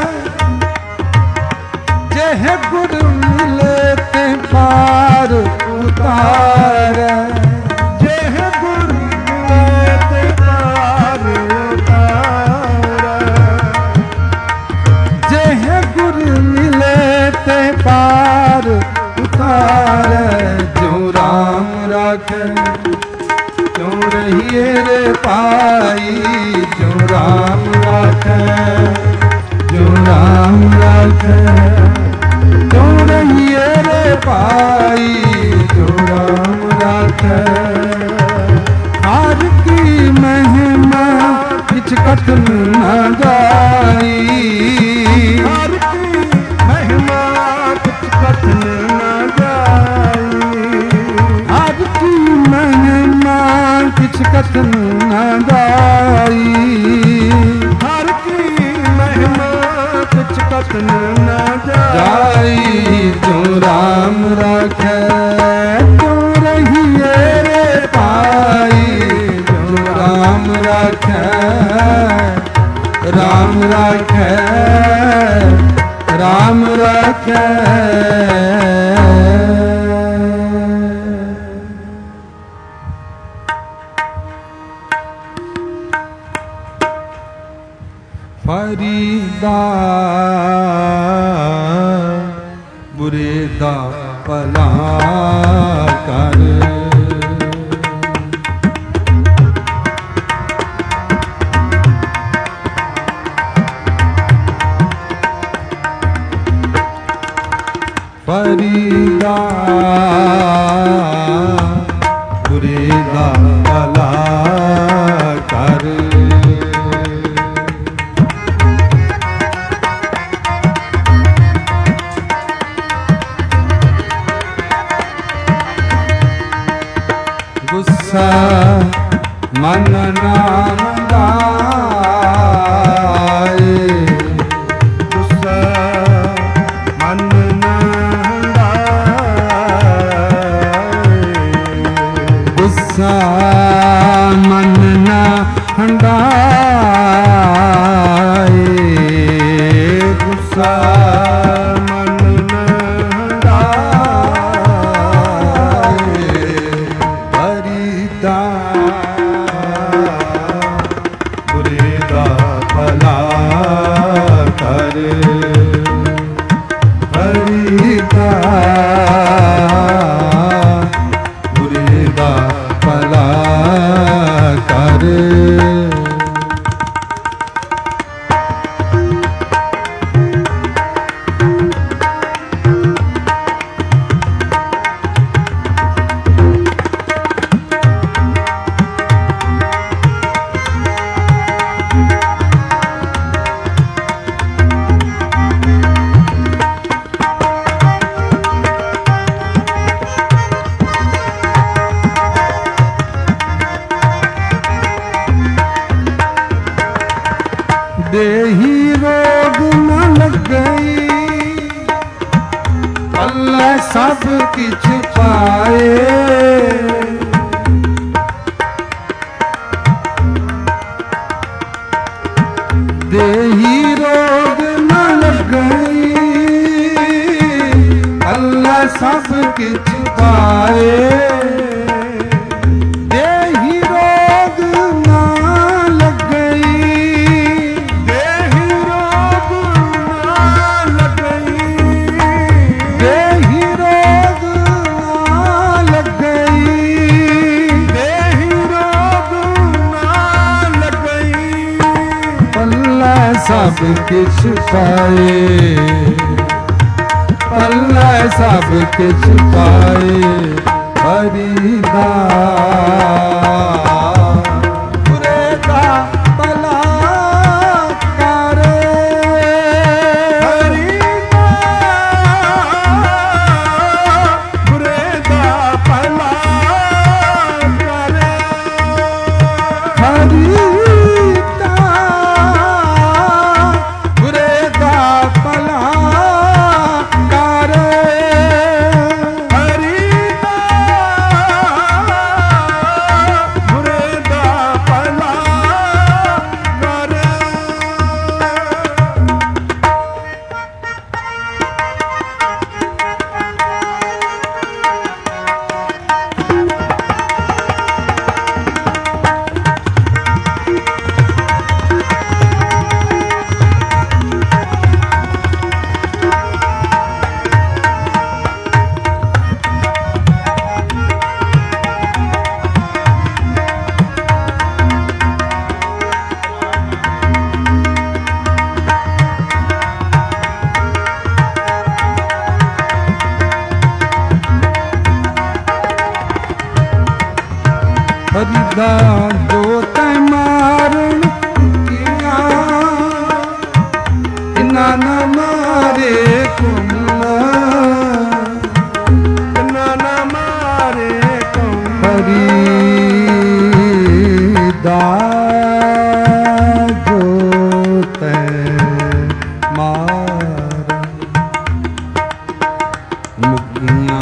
जे गुर मिले ते पार उतार, जे गुर मिले ते पार उतार, जे गुर मिले ते पार उतार, जो राम राखे, क्यों रहिए रे पाई, जो राम राखे, जो राम राखे, क्यों रहिए रे पाई, जो राम राखे। आज की महिमा किछ कथन न जाई, आज की महिमा किछ कथन न जाई, आज की महिमा किछ कथन न जाई, हर की महिमा किछ कथन न जाई, जो राम राखे, क्यों रहिए रे पाई, जो राम राखे, राम राखे, राम राखे। फरीदा बुरेदा भला कर, फरीदा बुरेदा भला कर, गुस्सा मन नाम गाए, गुस्सा मन नाम गाए, गुस्सा ਮਨ ਨਾ ਹੰਡਾਏ, ਗੁੱਸਾ ਮਨ ਨਾ ਹੰਡਾਏ, ਹਰੀ ਦਾ ਬੁਰੇ ਦਾ ਭਲਾ ਕਰ, ਹਰੀ ਦਾ ਬੁਰੇ ਦਾ ਭਲਾ ਕਰ। ਦੇਹੀ ਰੋਗ ਨ ਲੱਗਈ, ਅੱਲਾ ਸਭ ਕਿਛ ਪਾਏ, ਦੇਹੀ ਰੋਗ ਨ ਲੱਗਈ, ਅੱਲਾ ਸਭ ਕਿਛ ਪਾਏ, ਦੇਹੀ ਰੋਗ ਨਾ ਲੱਗਈ, ਦੇਹੀ ਰੋਗ ਨਾ ਲੱਗਈ, ਦੇਹੀ ਰੋਗ ਨਾ ਲੱਗਈ, ਦੇਹੀ ਰੋਗ ਨਾ ਲੱਗਈ, ਅੱਲਾ ਸਭ ਕਿਛ ਪਾਏ, ਅੱਲਾ ਸਭ ਕਿਛ ਪਾਏ, ਹਰੀ ਦਾ ਬੁਰੇ ਦਾ ਭਲਾ ਕਰ, ਹਰੀ ਦਾ ਬੁਰੇ ਦਾ ਭਲਾ ਕਰ, ਹਰੀ ਦਾ ਬੁਰੇ ਦਾ ਭਲਾ ਕਰ, ਹਰੀ ਦਾ ਬੁਰੇ ਦਾ ਭਲਾ ਕਰ। ਹਰੀ ਦਾ ਜੋ ਤੈ ਮਾਰਨ ਕੀਆ, ਇਨਾ ਨਾ ਮਾਰੇ ਤੁਮ, ਇਨਾ ਨਾ ਮਾਰੇ ਤੁਮ, ਹਰੀ ਦਾ ਜੋ ਤੈ ਮਾਰਨ ਮੁਕੀਆਂ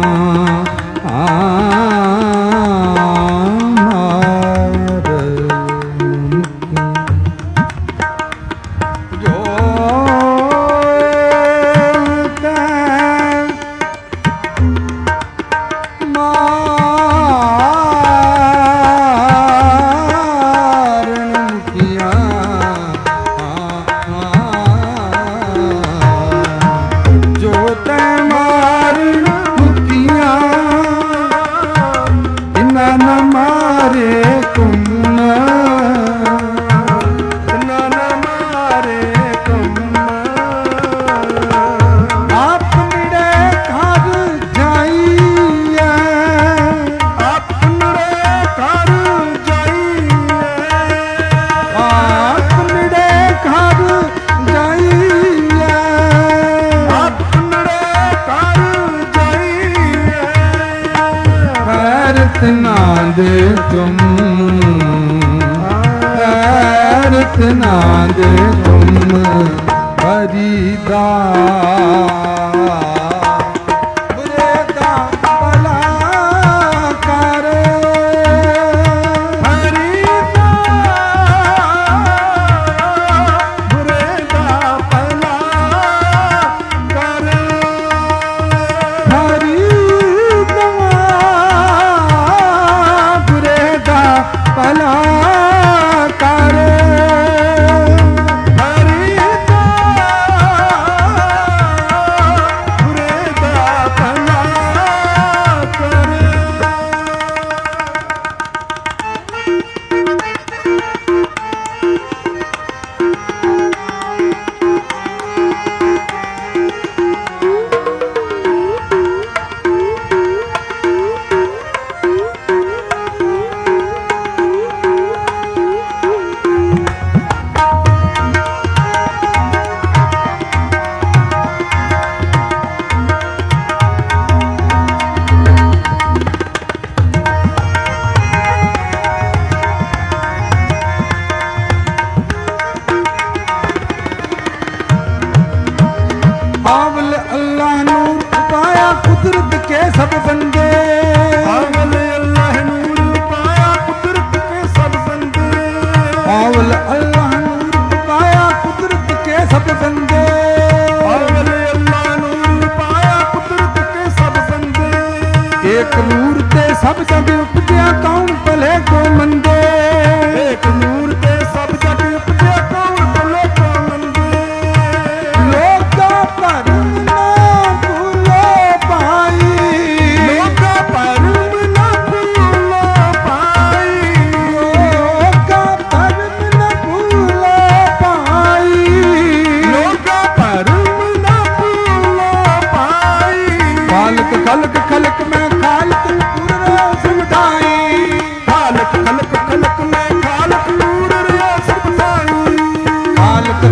ਦੇ ਤੁਮ ਹੈਰਤ ਨਾ ਦੇ ਤੁਮ ਹਰੀ ਦਾ ਬੁਰੇ ਦਾ ਭਲਾ ਕਰ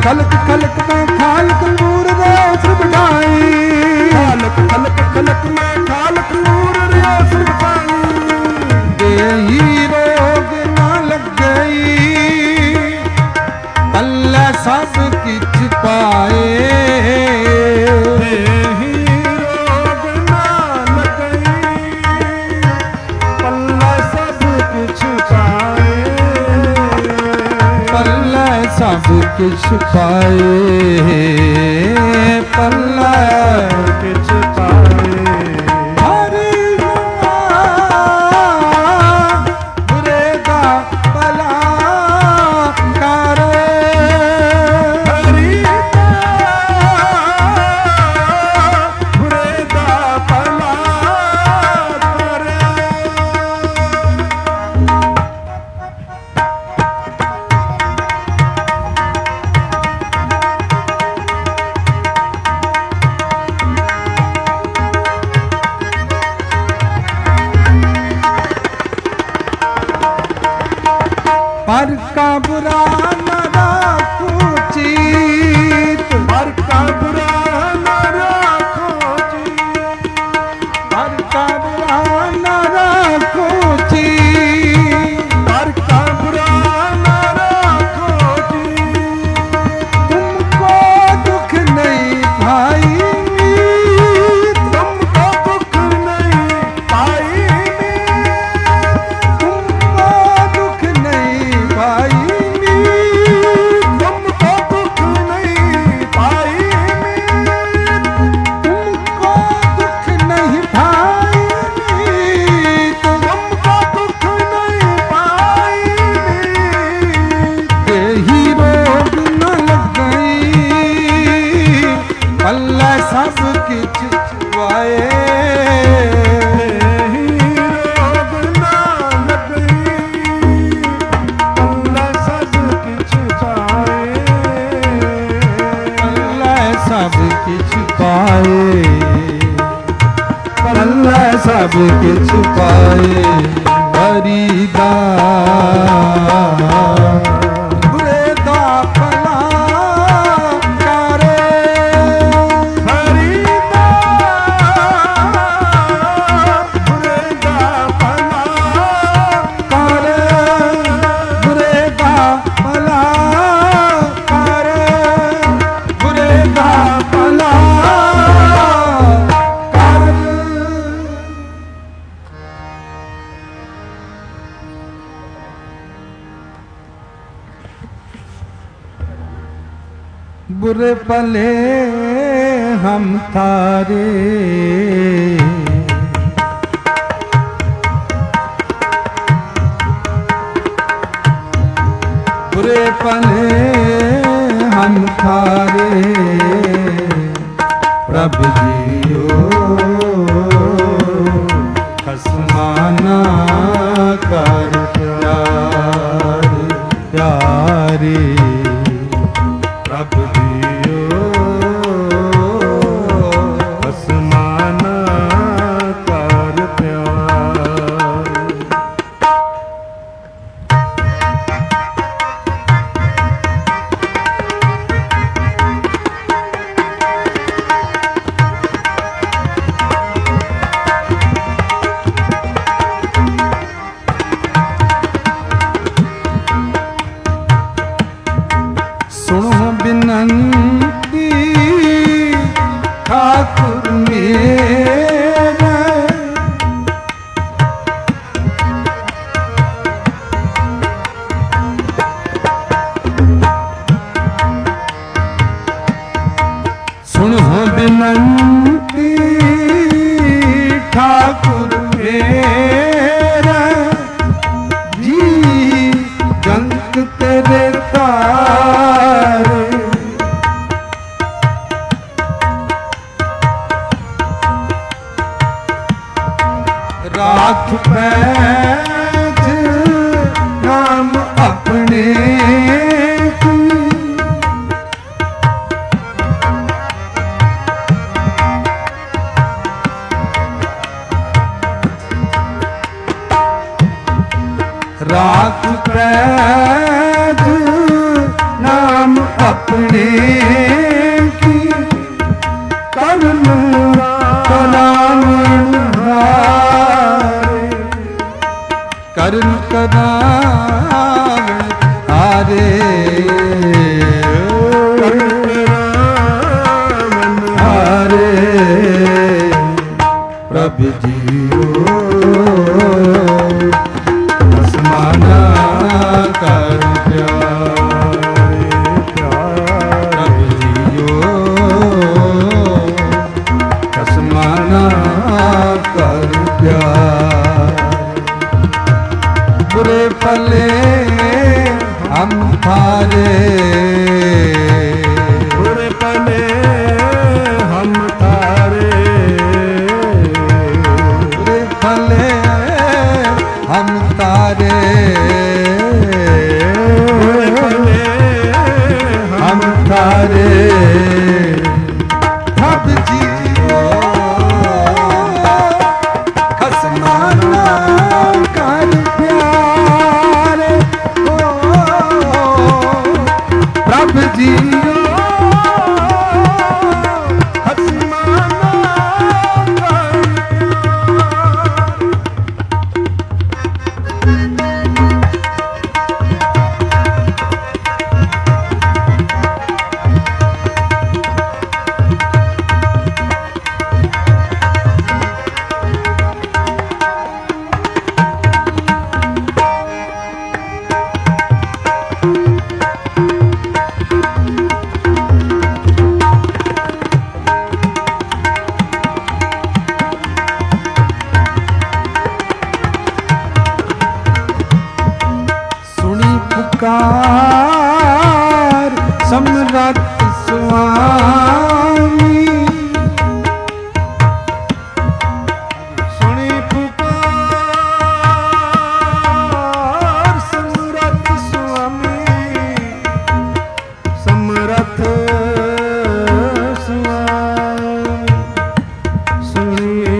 खलक खलक में खालक नूर रोस बिठाई, खालक खलक खलक में खालक नूर रोस बिठाई। देही रोग ना लग गई, अल्लाह सब किछ पाए। देही रोग ना लग गई, अल्लाह सब कुछ पाए। पल्ला सब किछ पाए, पल्ला कुछ पाए। हरि बुरे दा भला करे, हरि बुरे दा भला करे। पर का बुरा न राखो चीत, हर का बुरा न राखो जी, पर का बुरा न राखो चीत। हर का बुरा न राखो जी। तुमको दुख नहीं भाई, तुमको दुख नहीं पाई, तुमको दुख नहीं भाई, तुमको दुख नहीं पाई, तुमको दुख नहीं भाई, तुमको दुख नहीं पाई। यही रोग न लग गई, अल्लाह सब किछ छुपाए। रोग ना लग गई, अल्लाह सब कुछ पाए। अल्लाह सब किछ पाए, अल्लाह सब किछ पाए। हरिदा बुरे दा भला करे, हरि बुरे दा भला करे बुरे दा भला करे, बुरे दा भला कर। बुरे भले हम थारे, बुरे भले हम थारे। प्रभु जियो खसमाना कर प्यार प्यारे, प्रभु जियो आसमाना कर प्यार। सुनो बिनंती ठाकुर मेरे, सुनो बिनंती ठाकुर मेरे, जी जंत तेरे तारे। राख पैज नाम अपने की, राख पैज नाम अपने की करन करावन हारे करन करावन हारे हारे प्रभु जीओ आसमाना कर प्यारे प्रभु जीओ आसमाना कर प्यारे बुरे फले हम थारे बुरे पले हम थारे बुरे फले हम तारे बुरे पले हम तारे प्रभु जीओ खसमाना कर प्यारे ओ प्रभु जीओ आसमाना कर सुनी पुकार सम्राट स्वामी सुनी पुकार समरथ स्वामी समरथ स्वामी सुनी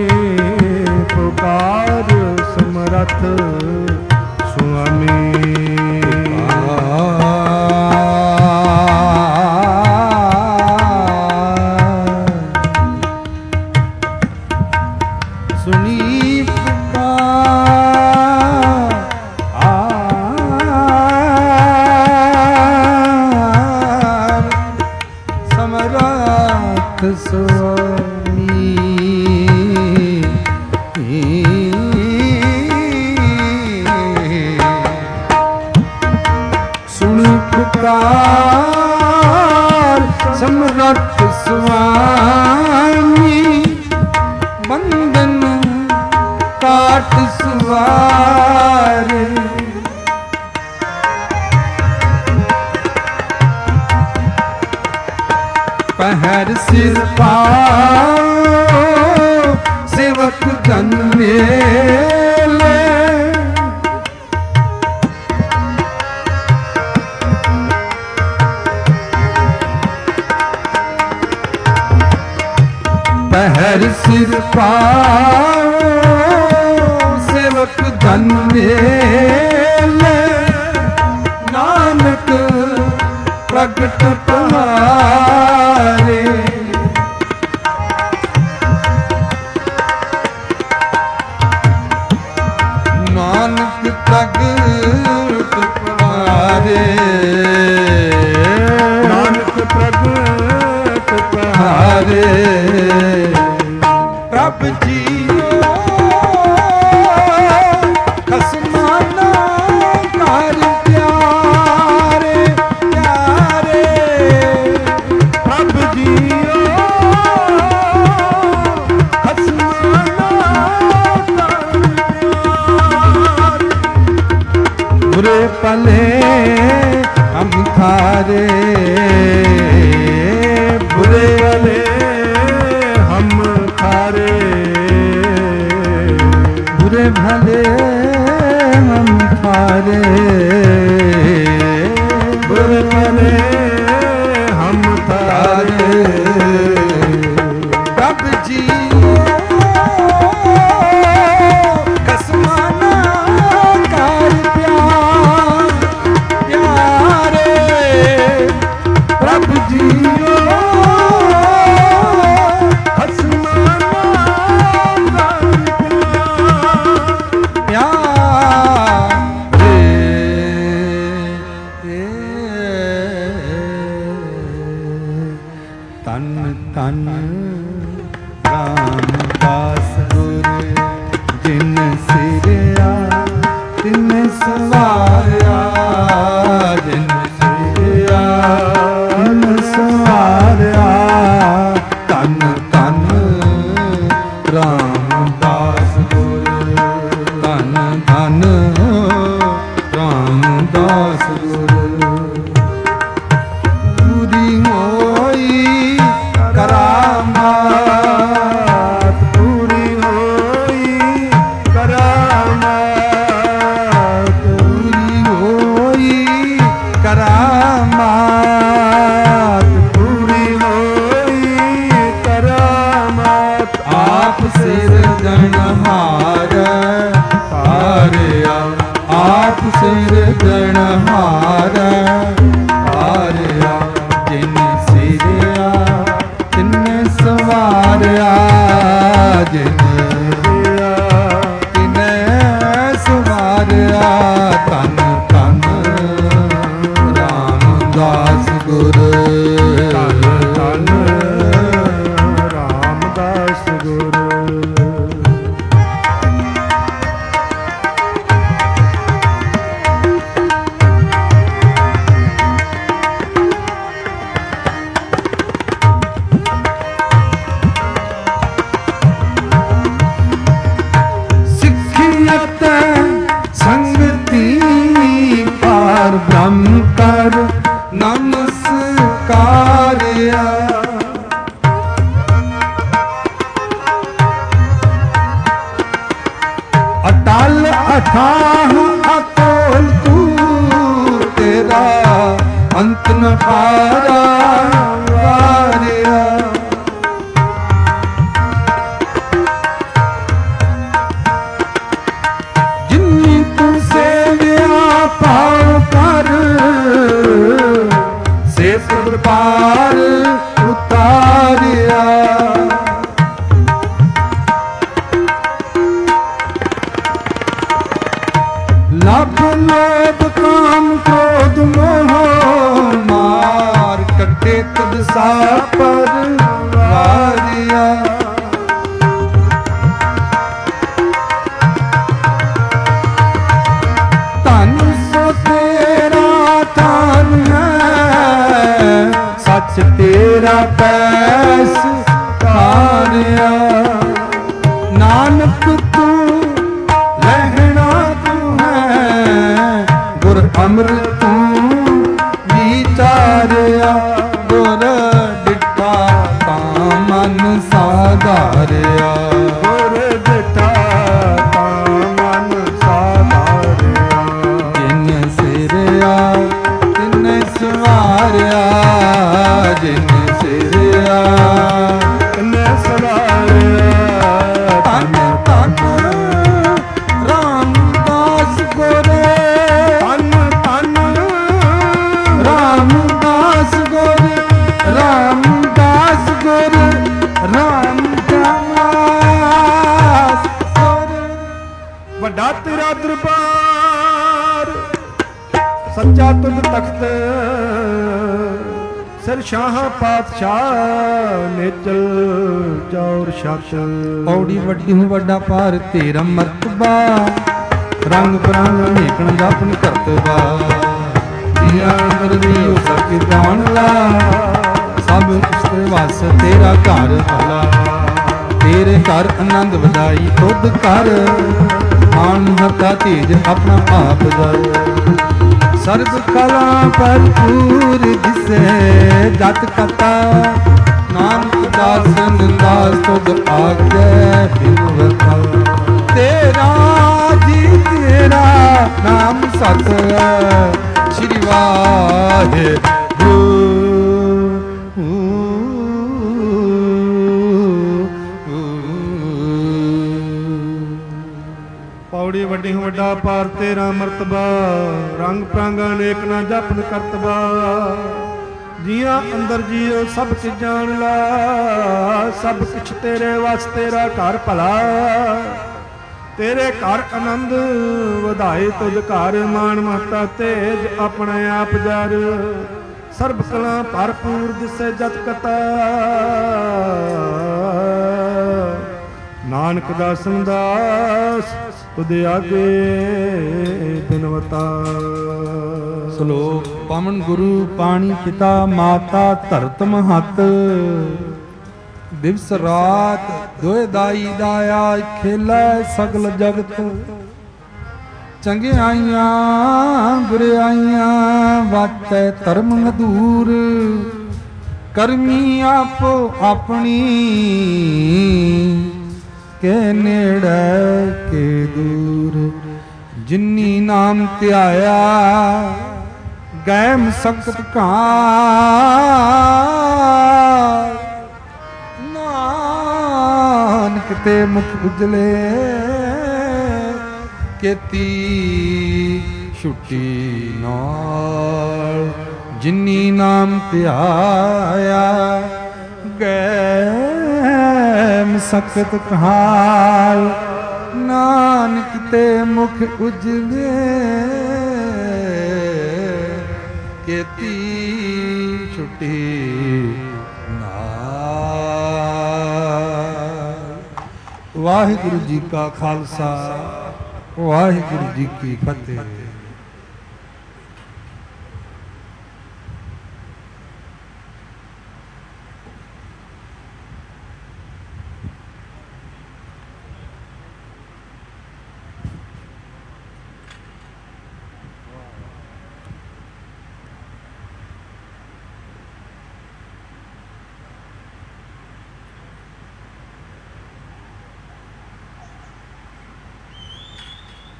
पुकार समरथ स्वामी सुनी पुकार समराथ स्वामी सुनी पुकार समराथ स्वामी बंधन काट सुवारे पहर सिर पाओ सेवक जन मेले पहर सिर पाओ सेवक धन मेले नानक प्रगट तुम्हारे नानक प्रगट तुम्हारे नानक प्रगट तुम्हारे प्रभु जीओ खसमाना कर प्यारे प्यारे प्रभु जीओ आसमाना कर बुरे पले हम थारे बुरे भले हम थारे बुरे भले हम थारे बुरे भले हम थारे प्रभु जीओ खसमाना कर प्यारे ਧੰਨ ਰਾਮਦਾਸ ਗੁਰ ਜਿਨ ਸਿਰਿਆ ਤਿਨ ਸਵਾਰਿਆ ਜਿਨ ਸਿਰਿਆ ਤਿਨ ਸਵਾਰਿਆ ਧੰਨ ਧੰਨ ਰਾਮਦਾਸ ਗੁਰ ਧੰਨ ਧੰਨ ਰਾਮਦਾਸ ਗੁਰ ਪੂਰੀ ਹੋਈ ਕਰਾਮਾਤ ਪੂਰੀ ਹੋਈ ਕਰਾਮਾਤ ਪੂਰੀ ਹੋਈ ਕਰਾਮਾਤ ਪੂਰੀ ਹੋਈ ਕਰਾਮਾਤ ਆਪ ਸਿਰਜਣਹਾਰ ਹਾਰਿਆ ਆਪ ਸਿਰਜਣਹਾਰ ਹਾਰਿਆ ਜਿਨ ਸਿਰਿਆ ਤਿਨ ਸਵਾਰਿਆ ਜਿਨ ਸਿਰਿਆ ਤਿਨ ਸਵਾਰਿਆ ਧੰਨ ਧੰਨ ਰਾਮਦਾਸ ਗੁਰ ਧੰਨ ਧੰਨ ਰਾਮਦਾਸ ਗੁਰ ਸੰਗਤੀ ਪਾਰ ਬ੍ਰਹਮ ਕਰ ਨਮਸਕਾਰਿਆ ਅਟਲ ਅਥਾਹ ਅਤੋਲ ਤੂੰ ਤੇਰਾ ਅੰਤ ਨ ਪਾਰਾ ਵਾਰਿਆ ਜਿਨੀ ਤੂੰ ਸੇਵਿਆ ਪਾਉ ਕਰ ਸੇ ਪਾਰ ਉਤਾਰਿਆ ਲੱਭ ਲੋਭ ਕਾਮ ਕ੍ਰੋਧ ਮੋਹ ਮਾਰ ਕੱਟੇ ਤਦ ਸਾਪਰ ਵਾਰਿਆ ਧਨ ਸੋ ਤੇਰਾ ਧਨ ਹੈ ਸੱਚ ਤੇਰਾ ਪੈਸ ਕਾਰਿਆ ਨਾਨਕ ਤੂੰ ਲਹਿਣਾ ਤੂੰ ਹੈ ਗੁਰ ਅੰਮ੍ਰਿਤ ਤੂੰ ਵਿਚਾਰਿਆ ਗੁਰ ਡਿਠਾ ਤਾਂ ਮਨ ਸਾਧਾਰਿਆ ਗੁਰ ਡਿਠਾ ਤਾਂ ਮਨ ਸਾਧਾਰਿਆ ਜਿਨ ਸਿਰਿਆ ਤਿਨ ਸਵਾਰਿਆ ਜਿਨ ਸਿਰਿਆ ਤਿਨ ਸਵਾਰਿਆ ਧੰਨ ਧੰਨ ਰਾਮਦਾਸ ਗੁਰ ਧੰਨ ਧੰਨ ਰਾਮਦਾਸ ਗੁਰ ਰਾਮਦਾਸ ਗੁਰ ਰਾਮਦਾਸ ਗੁਰ ਵੱਡਾ ਤੇਰਾ ਦਰਬਾਰ ਸੱਚਾ ਤੁਧ ਤਖਤ ਸਿਰ ਸ਼ਾਹ ਪਾਤਸ਼ਾਹ ਨੇਚਲ ਚੌਰ ਛੱਤ ਪੌੜੀ ਵੱਡੀ ਹੂੰ ਵੱਡਾ ਪਾਰ ਤੇਰਾ ਮਰਤਬਾ ਰੰਗ ਬਰੰਗ ਨੇਕਣ ਜਾਪਨ ਕਰਤਬਾ ਦੀਆ ਅੰਦਰ ਦੀਓ ਸਭ ਜਾਣ ਲਾ ਸਭ ਉਸਤੇ ਵਸ ਤੇਰਾ ਘਰ ਭਲਾ ਤੇਰੇ ਘਰ ਆਨੰਦ ਵਧਾਈ ਤੁਧ ਕਰ ਮਾਨ ਹੱਥਾ ਤੇਜ ਆਪਣਾ ਆਪ ਦਰ ਸਰਬ ਕਲਾ ਭਰਪੂਰ ਦਿਸੇ ਜਤ ਕਤਾ ਨਾਨਕ ਦਾਸਨ ਦਾਸ ਤੁਧ ਆਗੇ ਬਿਨਵਤਾ ਤੇਰਾ ਜੀ ਤੇਰਾ ਨਾਮ ਸਤ ਸ਼੍ਰੀ ਵਾਹਿਗੁਰੂ ਪੌੜੀ ਵੱਡੀ ਵੱਡਾ ਪਾਰ ਤੇਰਾ ਮਰਤਬਾ ਰੰਗ ਪ੍ਰਾਂਗਾ ਨੇਕ ਨਾ ਜਪਨ ਕਰਤਬਾ ਜੀਆਂ ਅੰਦਰ ਜੀਓ ਸਭ ਕੁਝ ਜਾਣ ਲਾ ਸਭ ਕੁਛ ਤੇਰੇ ਵਸ ਤੇਰਾ ਘਰ ਭਲਾ ਤੇਰੇ ਘਰ ਆਨੰਦ ਵਧਾਏ ਤੁਧ ਘਰ ਮਾਨ ਮਹਤਾ ਤੇਜ ਆਪਣੇ ਆਪ ਜਰ ਸਰਬ ਕਲਾ ਭਰਪੂਰ ਦਿਸੈ ਜਤ ਕਤਾ। ਨਾਨਕ ਦਾਸਨ ਦਾਸ ਤੁਧ ਆਗੇ ਬਿਨਵਤਾ। ਸ਼ਲੋਕ ਪਵਨ ਗੁਰੂ ਪਾਣੀ ਪਿਤਾ ਮਾਤਾ ਧਰਤ ਮਹਤ। ਦਿਵਸ ਰਾਤ ਦੋਇ ਦਾਈ ਦਾਇਆ ਖੇਲੇ ਸਗਲ ਜਗਤ। ਚੰਗਿਆਈਆਂ ਬੁਰਿਆਈਆਂ ਵਾਚੈ ਧਰਮ ਅਧੂਰ। ਕਰਮੀ ਆਪੋ ਆਪਣੀ ਕੇ ਨੇੜੇ ਕੇ ਦੂਰ। ਜਿਨੀ ਨਾਮ ਧਿਆਇਆ ਗਏ ਮਸਕਤ ਘਾਲ। ਨਾਨਕ ਤੇ ਮੁਖ ਉਜਲੇ ਕੀਤੀ ਛੁੱਟੀ ਨਾਲ। ਜਿਨੀ ਨਾਮ ਧਿਆਇਆ ਗਏ ਮਸਕਤ ਘਾਲ। ਨਾਨਕ ਤੇ ਮੁਖ ਉਜਲੇ ਕੀਤੀ ਛੁੱਟੀ ਨਾਲ। ਵਾਹਿਗੁਰੂ ਜੀ ਕਾ ਖਾਲਸਾ, ਵਾਹਿਗੁਰੂ ਜੀ ਕੀ ਫਤਿਹ।